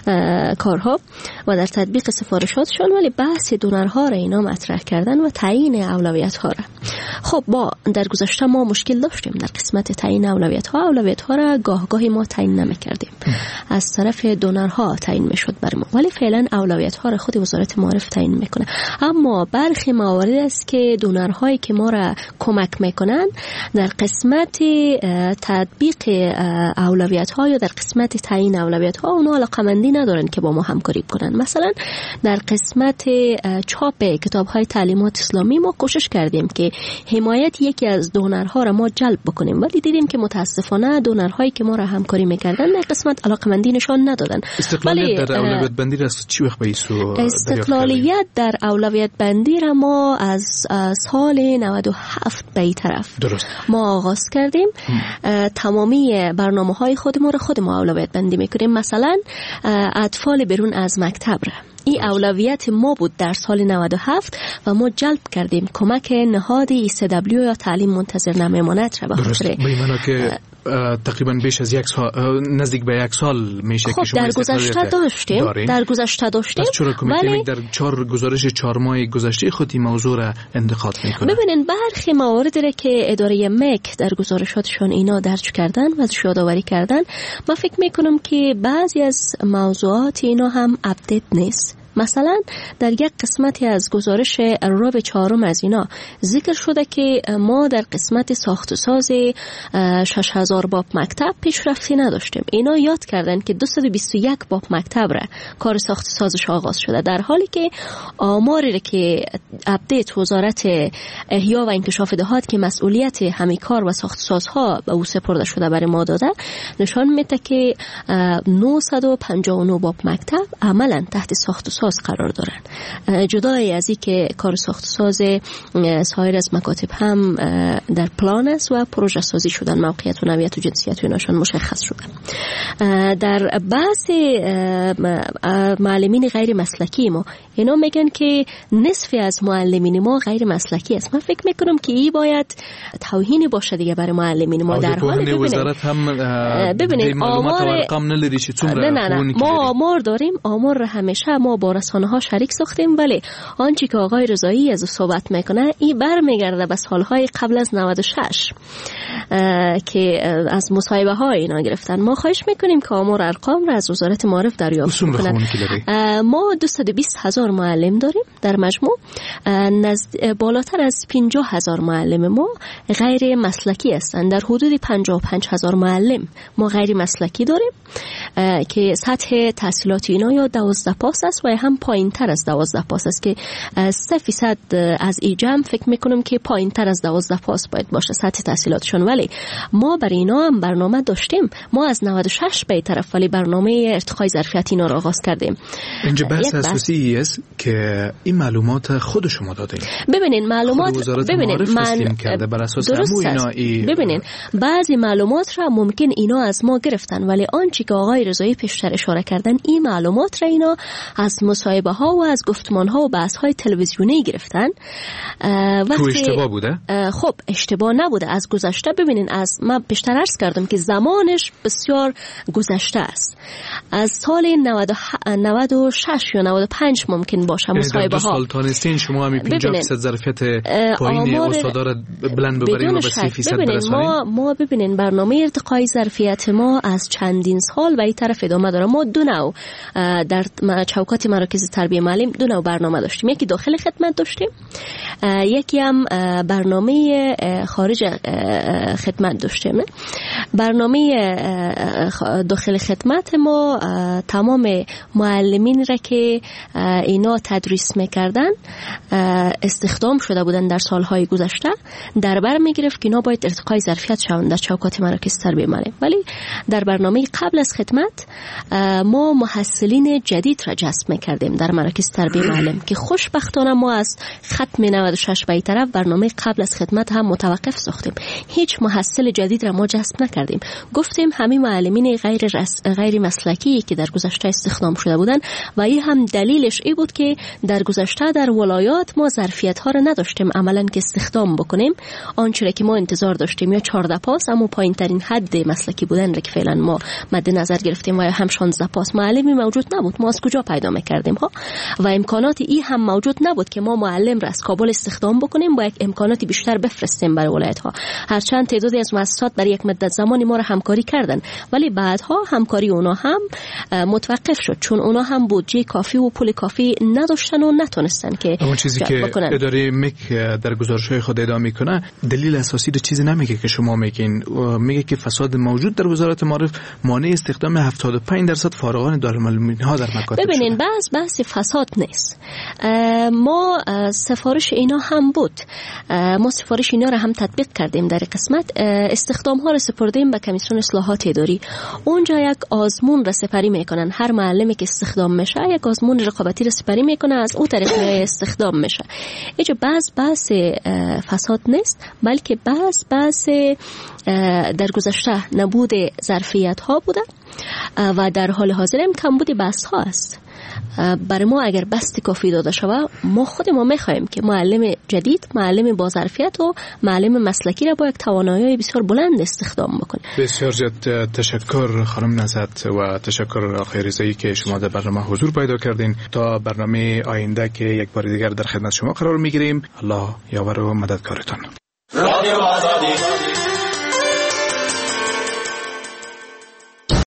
کارها و در تطبیق سفارشاتشون، ولی بحث دونرها را اینا مطرح کردن و تعیین اولویت ها را. خب با در گذشته ما مشکل داشتیم در قسمت تعیین اولویت ها. اولویت ها را گاه گاهی ما تعیین نمی‌کردیم، از طرف دونرها تعیین میشد بر ما، ولی فعلا اولویت ها را خود وزارت معارف تعیین میکنه. اما برخی موارد است که دونرهایی که ما را کمک میکنن در قسمت تطبیق اولویت ها یا در قسمت تعیین اولویت ها اونا علاقمندی ندارن که با ما همکاری کنن. مثلا در قسمت چاپ کتاب های تعلیمات اسلامی ما کوشش کردیم که حمایت یکی از دونرها را ما جلب بکنیم، ولی دیدیم که متاسفانه دونرهایی که ما را همکاری میکردن در قسمت علاقمندی نشان ندادن. استقلالیت در اولویت بندی را چی وقت به ایسو استقلالیت در اولویت بندی را ما از سال نود و هفت به این طرف درست ما آغاز کردیم. تمامی برنامه های خود ما را خود ما اولویت بندی میکنیم. مثلا اطفال بیرون از مکتب را این اولویت ما بود در سال نود و هفت و ما جلب کردیم کمک نهاد ای سی دبلیو یا تعلیم منتظر نمیماند را. درست به این معنی که تقریبا بیش از یک سال، نزدیک به یک سال میشه خب که شما در گذشته داشتیم دارین. در گذشته داشتیم چرا کمیته ولی در چهار گزارش چهار ماه گذشته خود این موضوع را انتقاد میکنه؟ ببینین برخی موارد را که اداره مک در گزارشاتشون اینا درج کردن و یادآوری کردن، من فکر میکنم که بعضی از موضوعات اینا هم اپدیت نیست. مثلا در یک قسمتی از گزارش ربع چهارم از اینا ذکر شده که ما در قسمت ساخت و ساز شش هزار باب مکتب پیشرفتی نداشتیم. اینا یاد کردن که دویست و بیست و یک باب مکتب را کار ساخت و سازش آغاز شده، در حالی که آماری را که اپدیت وزارت احیا و انکشاف دهات که مسئولیت همین کار و ساخت و سازها به او سپرده شده برای ما داده نشان میده که نهصد و پنجاه و نه باب مکتب عملا تحت ساخت و ساز قرار دارن. جدای از این که کار ساخت ساز سایر از مکاتب هم در پلان است و پروژه سازی شدن، موقعیت و نوعیت و جنسیت و ایناشان مشخص شدن. در بحث معلمین غیر مسلکی ما اینا میگن که نصفی از معلمین ما غیر مسلکی است. من فکر میکنم که این باید توهینی باشه دیگه برای معلمین ما. در حال ببینید وزارت هم ببینید معلومات و ارقام نداری چه نه نه نه ما آمار داریم. آمار همیشه ما با رسانه ها شریک ساختیم، ولی آنچه که آقای رضایی از صحبت میکنه این برمیگرده به سالهای قبل از نود و شش که از مصاحبه ها اینا گرفتن. ما خواهش میکنیم که آمار ارقام را از وزارت معارف دریافت کنند. ما دویست و بیست هزار معلم داریم در مجموع. نزد بالاتر از پنجاه هزار معلم ما غیر مسلکی هستند. در حدود پنجاه و پنج هزار معلم ما غیر مسلکی داریم که سطح تحصیلات اینا یا دوازده پاس است و هم پایین تر از دوازده پاس است که سه فیصد از ای جمع فکر میکنم که پایین تر از دوازده پاس باید باشه سطح تحصیلاتشون. ولی ما برای اینا هم برنامه داشتیم. ما از نود و شش به طرف ولی برنامه ارتقای ظرفیت اینا را آغاز کردیم. اینجا بحث اساسی است که این معلومات خود شما دادین. ببینین معلومات ببینین من کرده بر اساس اینا ای... ببینین بعضی معلومات را ممکن اینا از ما گرفتن، ولی آنچه که آقای رضایی پیشتر اشاره کردن این معلومات را اینا از مصاحبه ها و از گفتمان ها و بحث های تلویزیونی گرفتن. وقتی اشتباه بوده؟ خب اشتباه نبوده. از گذشته ببینین، از من پیشتر عرض کردم که زمانش بسیار گذشته است. از سال نود و شش یا نود و پنج ممکن باشه مصاحبه ها. سال تانستین شما هم پنجاه درصد ظرفیت پایین استادا را بلند ببریم و به سی درصد برسانیم. ما ما ببینین برنامه ارتقای ظرفیت ما از چندین سال به این طرف ادامه داره. ما دو نوع در چوکات مراکز تربیت معلم دو نوع برنامه داشتیم. یکی داخل خدمت داشتیم، یکی هم برنامه خارج خدمت داشتیم. برنامه داخل خدمت ما تمام معلمین را که اینا تدریس میکردن استخدام شده بودن در سالهای گذشته در بر میگرفت که اینا باید ارتقای ظرفیت شوند در چوکات مراکز تربیت معلم. ولی در برنامه قبل از خدمت قسمت ما محصلین جدید را جذب میکردیم در مراکز تربیه معلم که خوشبختانه ما از ختم نود و شش به طرف برنامه قبل از خدمت هم متوقف ساختیم. هیچ محصل جدید را ما جذب نکردیم. گفتیم همین معلمین غیر رس... غیر مسلکی که در گذشته استخدام شده بودند و این هم دلیلش ای بود که در گذشته در ولایات ما ظرفیت ها را نداشتیم عملاً که استخدام بکنیم. آنچه که ما انتظار داشتیم یا چهارده پاس اما پایین ترین حد مسلکی بودن را که فعلا ما مد نظر گرفتیم و یا هم شانزده پاس معلمی موجود نبود. ما از کجا پیدا میکردیم ها؟ و امکانات ای هم موجود نبود که ما معلم را از کابل استخدام بکنیم با یک امکاناتی بیشتر بفرستیم برای ولایت ها. هرچند تعدادی از مؤسسات برای یک مدت زمانی ما را همکاری کردن ولی بعدها همکاری اونا هم متوقف شد چون اونا هم بودجه کافی و پول کافی نداشتن و نتونستن که اون چیزی که بکنن. اداره مک در گزارش‌های خود ادعا میکنه دلیل اساسی رو چیزی نمیگه که شما میگین، میگه که فساد موجود در وزارت معارف مانع استخدام هفتاد و پنج درصد فارغان دارالمعلمین ها در مکاتب. ببینین بس بحث فساد نیست. ما سفارش اینا هم بود، ما سفارش اینا را هم تطبیق کردیم در قسمت استخدام ها را سپردیم به کمیسیون اصلاحات اداری. اونجا یک آزمون را سپری میکنن، هر معلمی که استخدام میشه یک آزمون رقابتی را سپری میکنه، از اون طریق استخدام میشه. اینجا بس بحث فساد نیست بلکه بس بحث در گذشته نبود ظرفیت ها بوده و در حال حاضر هم کمبود بست ها است. برای ما اگر بست کافی داده شود ما خود ما میخوایم که معلم جدید، معلم با ظرفیت و معلم مسلکی را با یک توانایی بسیار بلند استخدام بکنه. بسیار زیاد تشکر خانم نزت و تشکر آقای رضایی که شما در برنامه حضور پیدا کردین. تا برنامه آینده که یک بار دیگر در خدمت شما قرار میگیریم، الله یاور و مددکارتان. رادیو آزادی